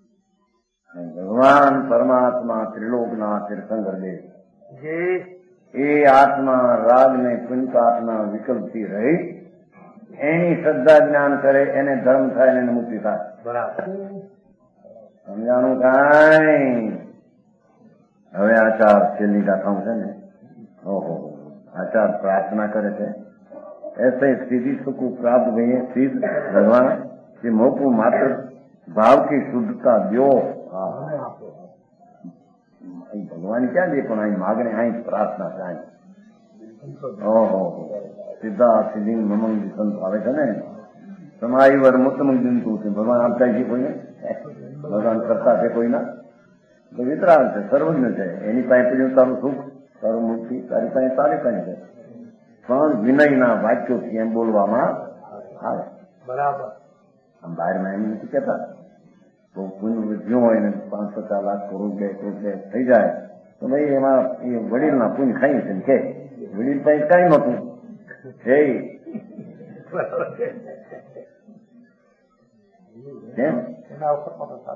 ભગવાન પરમાત્મા ત્રિલોકના તીર્થંકર દેવ એ આત્મા રાગને પુંકાત્મા વિકલ્પથી રહી એની શ્રદ્ધા જ્ઞાન કરે એને ધર્મ થાય એને મુક્તિ થાય. બરાબર. સમજાણું કાંઈ? હવે આચાર છેલ્લી ગાથાઓ છે ને, ઓહો, आचार प्रार्थना करे थे ऐसे स्थिति सुख प्राप्त हुई है सिद्ध भगवान कि मोपू मात्र भाव की शुद्धता दो. भगवान क्या दे पण आई मागणे आई प्रार्थना થાય. ઓહો, સીધા સિદ્ધિ મમંગ સંત આવે છે ને, તમારી વર મુતમંગ જંતુ છે. ભગવાન આપતા છે કોઈને? ભગવાન કરતા છે કોઈના? તો વિતરાગ છે, સર્વજ્ઞ છે. એની પાસે પૂછ્યું તારું સુખ તારું મુક્તિ તારી પાસે તારી પાસે છે, પણ વિનયના વાક્યોથી એમ બોલવામાં આવે. બરાબર. આમ બહારમાં એમ નથી કહેતા તો પુણ્ય વધ્યું હોય ને 5-50 લાખ કરોડ થઈ જાય તો ભાઈ એમાં એ વડીલના પુણ્ય ખાઈ છે ને કે વડીલ પાસે કઈ નહોતું. કેમ એના ઉપર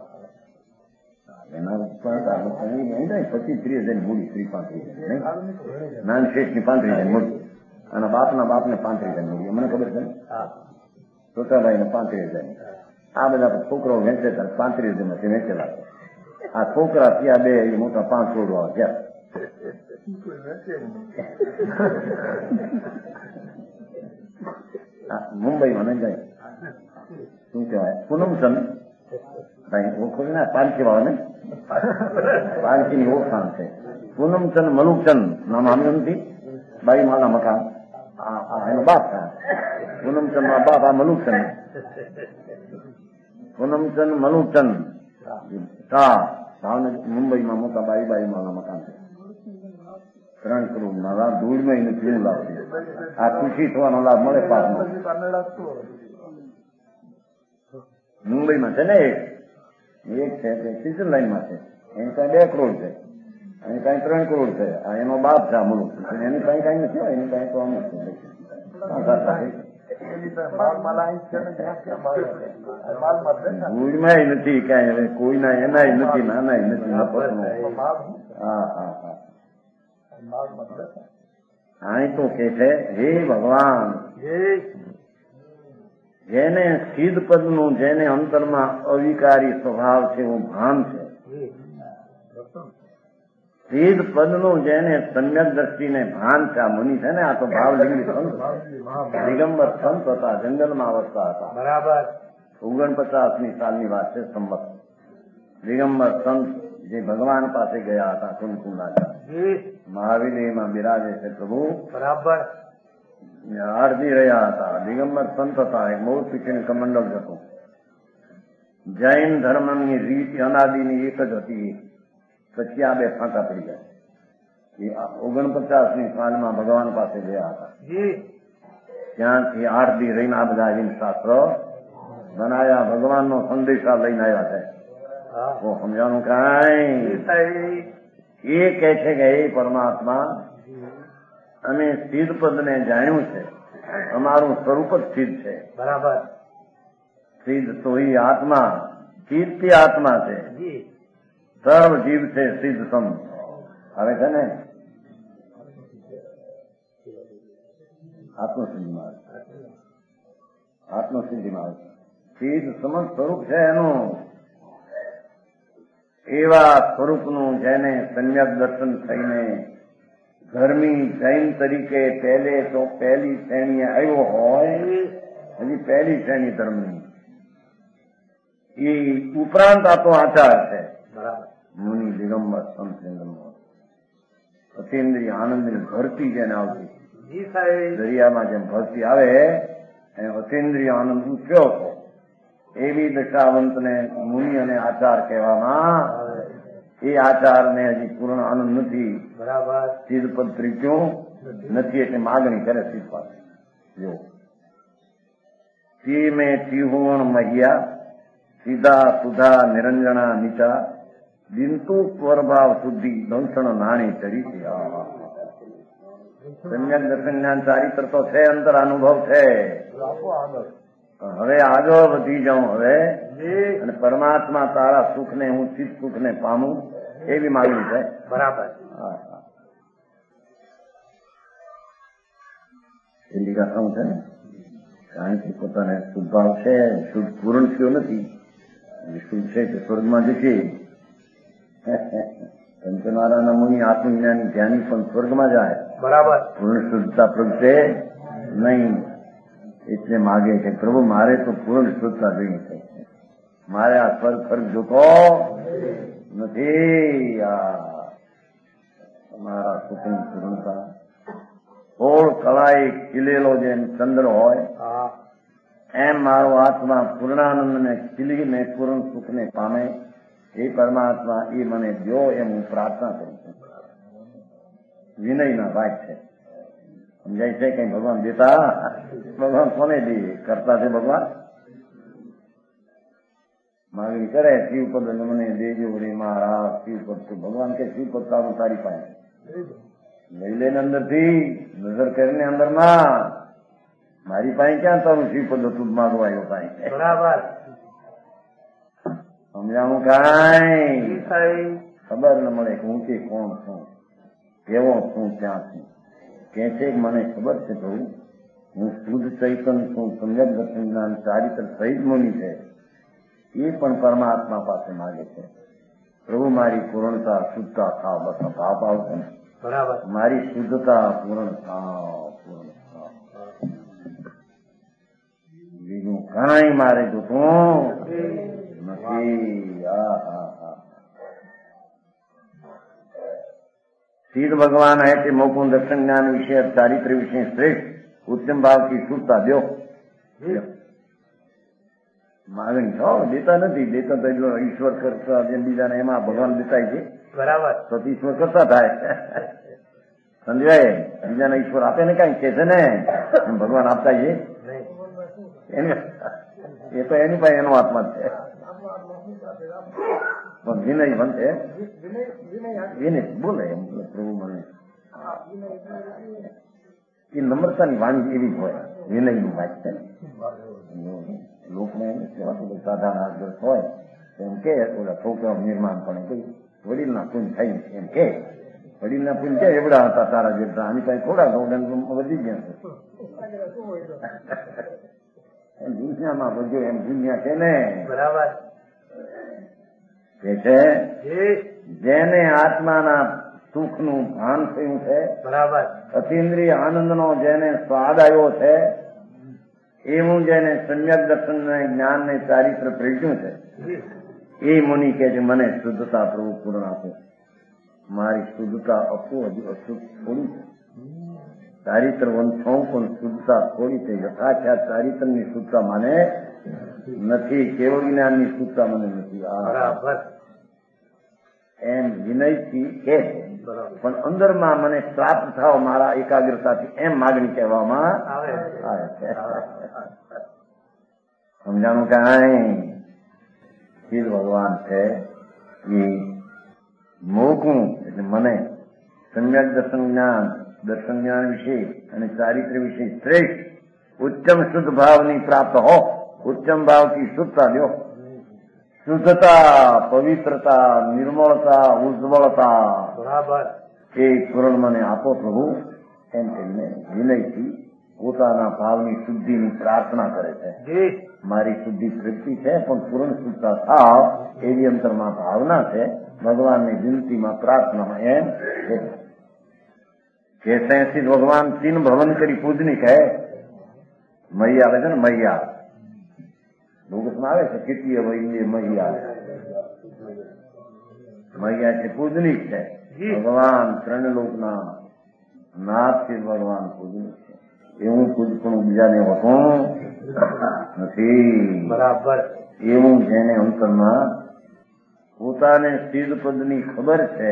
25-30 મૂડી શ્રી 35 નાન શેઠની 35 મૂડી અને બાપને 35 મૂડી. મને ખબર છે છોટાભાઈ ને 35,000. આ બધા છોકરાઓ વેચે ત્યારે 35,000 વેચેલા. આ છોકરા ત્યાં બે એ મોટા 5 છોડવા ગયા. મુંબઈમાં નહીં જાય શું કહેવાય પૂનમચંદ ઓળખો ને પાલખી વાળા ને પાલખી ની ઓળખાણ છે. પૂનમચંદ મલુકચંદ નામ સાંભળ્યું નથી? બાઈ માના મકાન એનો બાપ થાય. પૂનમચંદ ના બાપ આ મલુકચંદ. પૂનમચંદ મલુકચંદ ભાવનગર મુંબઈમાં મોટા બાઈ માના મકાન છે. 3 કરોડ ના ધૂળમાં એને પીવું લાવશે. આ ખુશી થવાનો લાભ મળે પાકનો. મુંબઈમાં છે ને એક છે તે સ્વિટરલેન્ડમાં છે. એની પાસે 2 કરોડ છે, એની પાસે 3 કરોડ છે. આ એનો બાપ છે આ મુલુક. એની પાસે કઈ નથી, એની પાસે તો અમુક છે. ધૂળમાં નથી કઈ, હવે કોઈના એનાય નથી નાનાય નથી. અહીં તો કે છે હે ભગવાન, જેને સિદ્ધ પદનું જેને અંતરમાં અવિકારી સ્વભાવ છે એવું ભાન છે, સિદ્ધ પદનું જેને સમ્યક દ્રષ્ટિને ભાન છે. આ મુનિ છે ને આ તો ભાવલિંગી સંત દિગંબર સંત હતા, જંગલમાં વસતા હતા. બરાબર. 49ની સાલની વાત છે સંમત. દિગંબર સંત જે ભગવાન પાસે ગયા હતા કુંકુંડાચાર મહાવિલયમાં બિરાજે છે પ્રભુ. બરાબર. આરતી રહ્યા હતા. દિગંબર સંત હતા. એક મોર પીછીનું કમંડલ હતું. જૈન ધર્મની રીત અનાદિની એક જ હતી. પછી આ 2 ફાંકા પડી ગયા. એ 49ની સાલમાં ભગવાન પાસે ગયા હતા. ત્યાંથી આરતી રહીને આ બધા શાસ્ત્ર બનાવ્યા. ભગવાનનો સંદેશા લઈને આવ્યા છે. તો સમજાનું કાંઈ? એ કહે છે કે એ પરમાત્મા અમે સિદ્ધ પદને જાણ્યું છે, અમારું સ્વરૂપ જ સિદ્ધ છે. બરાબર. સિદ્ધ તો એ આત્મા, સિદ્ધ આત્મા છે. સર્વ જીવ છે સિદ્ધ સમ. આવે છે ને આત્મસિદ્ધિમાં આવે સિદ્ધ સમ સ્વરૂપ છે એનું. એવા સ્વરૂપનું જેને સમ્યક દર્શન થઈને ધર્મી જૈન તરીકે પહેલી શ્રેણીએ આવ્યો હોય, હજી પહેલી શ્રેણી ધર્મની, એ ઉપરાંત આ તો આચાર છે. બરાબર. મુનિ દિગંબર સંત અતિન્દ્રિય આનંદની ભરતી જેને આવતી, દરિયામાં જેમ ભરતી આવે એ અતિન્દ્રિય આનંદ ઉઠ્યો હતો. એવી દશાવંતને મુનિ અને આચાર કહેવામાં. એ આચારને હજી પૂર્ણ આનંદ નથી. બરાબર. સિદ્ધ પદ ત્રીજું નથી એટલે માગણી કરે સિદ્ધ પદ. જો તી મેં તિહુણ મહિયા સીધા સુધા નિરંજના નીચા દિંતુ સ્વરભાવ શુદ્ધિ દંસણ નાણી ચડી છે. સમ્યક દર્શન જ્ઞાન ચારિત્ર તો છે, અંતર અનુભવ છે. હવે આગળ વધી જાઉં હવે અને પરમાત્મા તારા સુખને હું સિદ્ધ સુખને પામું એવી માંગણી છે. બરાબર. એ લીગાસમ છે ને, કારણ કે પોતાને શુદ્ધ ભાવ છે, શુદ્ધ પૂર્ણ થયો નથી, શુદ્ધ છે કે સ્વર્ગમાં જશે. પંચનારાયણ મુનિ આત્મજ્ઞાની જ્ઞાની પણ સ્વર્ગમાં જાય, બરાબર, પૂર્ણ શુદ્ધતા પ્રગટે નહીં. એટલે માગે છે પ્રભુ મારે તો પૂર્ણ શુદ્ધતા જોઈએ છે, મારે આ સ્વર્ગ ફર્ગ જોતો નથી. આ તમારા સુખની પૂર્ણતા થોડ કળાએ ખીલેલો જેમ ચંદ્ર હોય એમ મારો આત્મા પૂર્ણાનંદને ખીલીને પૂર્ણ સુખને પામે. એ પરમાત્મા એ મને દો એમ હું પ્રાર્થના કરું છું. વિનયના વાત છે. સમજાય છે કઈ ભગવાન દેતા? ભગવાન કોને દે? કરતા છે ભગવાન. માગણી કરે શિવપદ મને દેજો રે મારા શિવપદ. તો ભગવાન કે શિવપદ તારું તારી પાસે લઈ લઈને અંદરથી નજર કરીને અંદરમાં મારી પાસે ક્યાં તારું શિવપદ હતું માગવા આવ્યો પાસે? બરાબર, સમજાવું કાંઈ ખબર ન મળે કે હું કે કોણ છું, કેવો છું, ક્યાં છું. કે છે મને ખબર છે પ્રભુ હું શુદ્ધ ચૈતન્ય છું, સમ્યક દર્શન જ્ઞાન ચારિત્ર સહિત મુનિ છે. એ પણ પરમાત્મા પાસે માગે છે પ્રભુ મારી પૂર્ણતા શુદ્ધતા થાવ. બસ ભાવ આવશે ને, બરાબર, મારી શુદ્ધતા પૂર્ણ થાવ, પૂર્ણ થાવ. બીજું કાંઈ મારે જોતું નથી. सिद्ध भगवान है कि मुकुंद दर्शन ज्ञान विषय चारित्र विषय श्रेष्ठ उत्तम भाव की शुद्धता दो. मागणी છો દેતા નથી. દેતા તો એટલો ઈશ્વર કરતા જેમ બીજાને એમાં ભગવાન દેતાય છે. બરાબર, તો ઈશ્વર કરતા થાય. સમજાય? બીજાને ઈશ્વર આપે ને કઈ કે છે ને ભગવાન આપતા છે એ તો એની પાસે એનો આત્મા છે. પણ વિનય બનશે, વિનય બોલે એમ પ્રભુ મને એ નમ્રતાની વાણી એવી જ હોય. વિનયની વાત છે. લોકને સાધારણ આદર્શ હોય એમ કે ઓલા છોકરા નિર્માણ પણ કઈ વડીલના પુંજ થાય એમ કે વડીલના પુંજ કે એવડા હતા તારા જેટલા આની પાસે થોડા વધી ગયા છે. દુનિયામાં બધું એમ દુનિયા છે ને, બરાબર કે છે જેને આત્માના સુખનું ભાન થયું છે, બરાબર, અતિન્દ્રિય આનંદનો જેને સ્વાદ આવ્યો છે, એવું જેને સમ્યક દર્શન જ્ઞાન ને ચારિત્ર પ્રજ્ઞું છે એ મુનિ કે છે મને શુદ્ધતા પ્રભુ પૂર્ણ આપો. મારી શુદ્ધતા આપો હજુ અશુદ્ધ થોડી છે. ચારિત્ર વંશો પણ શુદ્ધતા થોડી છે. યથાખ્યાત ચારિત્રની શુદ્ધતા મને નથી, કેવળ જ્ઞાનની શુદ્ધતા મને નથી. બરાબર, એમ વિનયથી કે પણ અંદરમાં મને પ્રાપ્ત થાવ મારા એકાગ્રતાથી એમ માગણી કહેવામાં આવે છે. સમજાણું કાંઈ? શિવ ભગવાન છે એ મોકું એટલે મને સમ્યક દર્શન જ્ઞાન વિશે અને ચારિત્ર વિશે શ્રેષ્ઠ ઉચ્ચમ શુદ્ધ ભાવની પ્રાપ્ત હો. ઉચ્ચમ ભાવથી શુદ્ધતા દો. શુદ્ધતા, પવિત્રતા, નિર્મળતા, ઉજ્જવળતા બરાબર એ પૂર્ણ મને આપો પ્રભુ એમ એમને વિનયથી પોતાના ભાવની શુદ્ધિની પ્રાર્થના કરે છે. મારી શુદ્ધિ તૃપ્તિ છે પણ પૂર્ણ શુદ્ધતા થાવ એવી અંતરમાં ભાવના છે. ભગવાનની વિનંતીમાં પ્રાર્થનામાં એમ કે સંસિત ભગવાન તીન ભવન કરી પૂજનિક હે. મૈયા આવે છે ને, મૈયા ભૂગતમાં આવે છે કેટલી વૈલ્ય મૈયા છે પૂજનિક છે. ભગવાન ત્રણ લોકના નાથ છે. ભગવાન પૂજનિક છે. એવું પૂજપણું બીજાને હોતું નથી. બરાબર, એવું જેને અંતરમાં પોતાને સિદ્ધ પદની ખબર છે,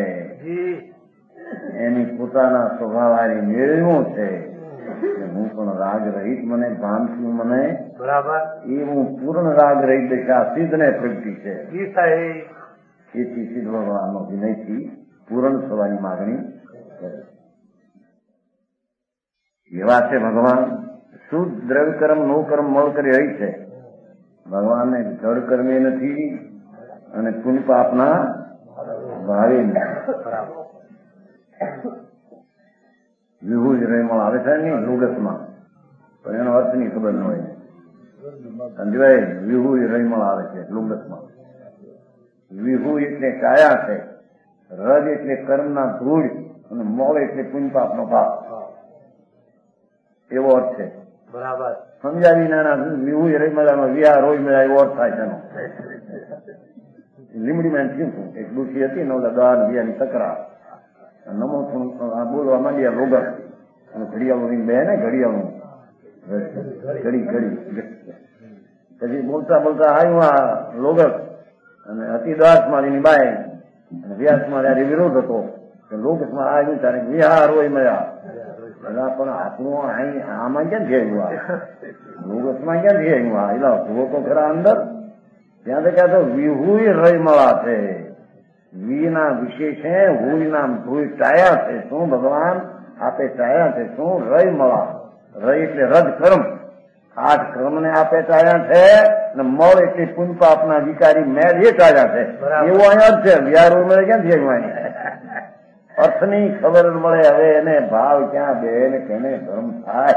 એની પોતાના સ્વભાવવાળી મેળવ્યું છે હું પણ રાગ રહિત મને ભાન થયું મને બરાબર એવું પૂર્ણ રાગ રહિત દશા સિદ્ધને પ્રગતિ છે. એથી સિદ્ધ ભગવાનનો વિનયથી પૂર્ણ થવાની માગણી કરે. એવા છે ભગવાન. શુદ્ધ દ્રવ્ય કર્મ નો કર્મ મળ કરી રહી છે. ભગવાનને જળ કર્મે નથી અને પુણ્ય પાપના ભાવે નથી. વિભુ જ રેમળ આવે છે ને લુગસમાં પણ એનો અર્થની ખબર ન હોય. સમજવાય? વિહુ એ રહીમળ આવે છે લુંગસમાં. વિહુ એટલે કાયા છે, રજ એટલે કર્મના ધૂળ અને મોળ એટલે પુણ્યપાપનો પાપ. એવો અર્થ છે. બરાબર. સમજાવી નાના વિહુ એ રહીમળામાં વિહાર રોજ મેળા એવો અર્થ થાય છે એનો. લીમડીમાં થયું હતું, એક ડૂસી હતી ને ઓલા દાન વિયાની તકરાર, નમો બોલવા માંડ્યા રોગર અને ઘડિયાળું બે ને ઘડિયાળું ઘડી પછી બોલતા બોલતા આવ્યું આ લોગર અને હતી દાસ મારીની બાઈ અને વ્યાસમાં ત્યારે વિરોધ હતો કે લોકસમાં આવ્યું ત્યારે વિહાર હોય મળ્યા. પણ આપણું અહીં આમાં ક્યાં થયું? આ લોકસમાં ક્યાં થયું? આ એલા જુઓ તો ખરા અંદર. ત્યાં તો ક્યાં તો વિહુ રહીમળા છે. વી ના વિશેષ છે, હુઈ નામ ધૂળ ટાયા છે. શું ભગવાન આપે ટાયા છે? શું રહીમળા? રઈ એટલે રજ કર્મ, 8 કર્મને આપે ટાળ્યા છે ને મળ એટલે પુણ્યપાપના વિકારી મેળ એ ટાળ્યા છે. એવો અહીંયા જ છે. વિહાર મળે ક્યાં છે? અર્થની ખબર મળે. હવે એને ભાવ ક્યાં બે ને કેને ધર્મ થાય?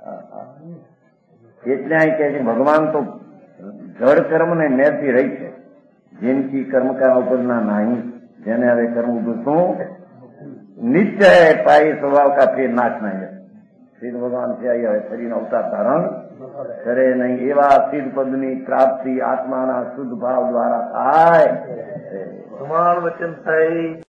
એટલે અહીં કહે છે ભગવાન તો જળ કર્મ ને મેળથી રહી છે. જેનકી કર્મકા ઉપરના નહીં, જેને હવે કર્મ ઉભું શું નિત્ય હૈ પાઈ સ્વભાવ કા ફેર નાશ નહીં. સિદ્ધ ભગવાન છે હવે ફરીને અવતાર ધારણ કરે નહીં. એવા સિદ્ધ પદની પ્રાપ્તિ આત્માના શુદ્ધ ભાવ દ્વારા થાય. વચન થઈ.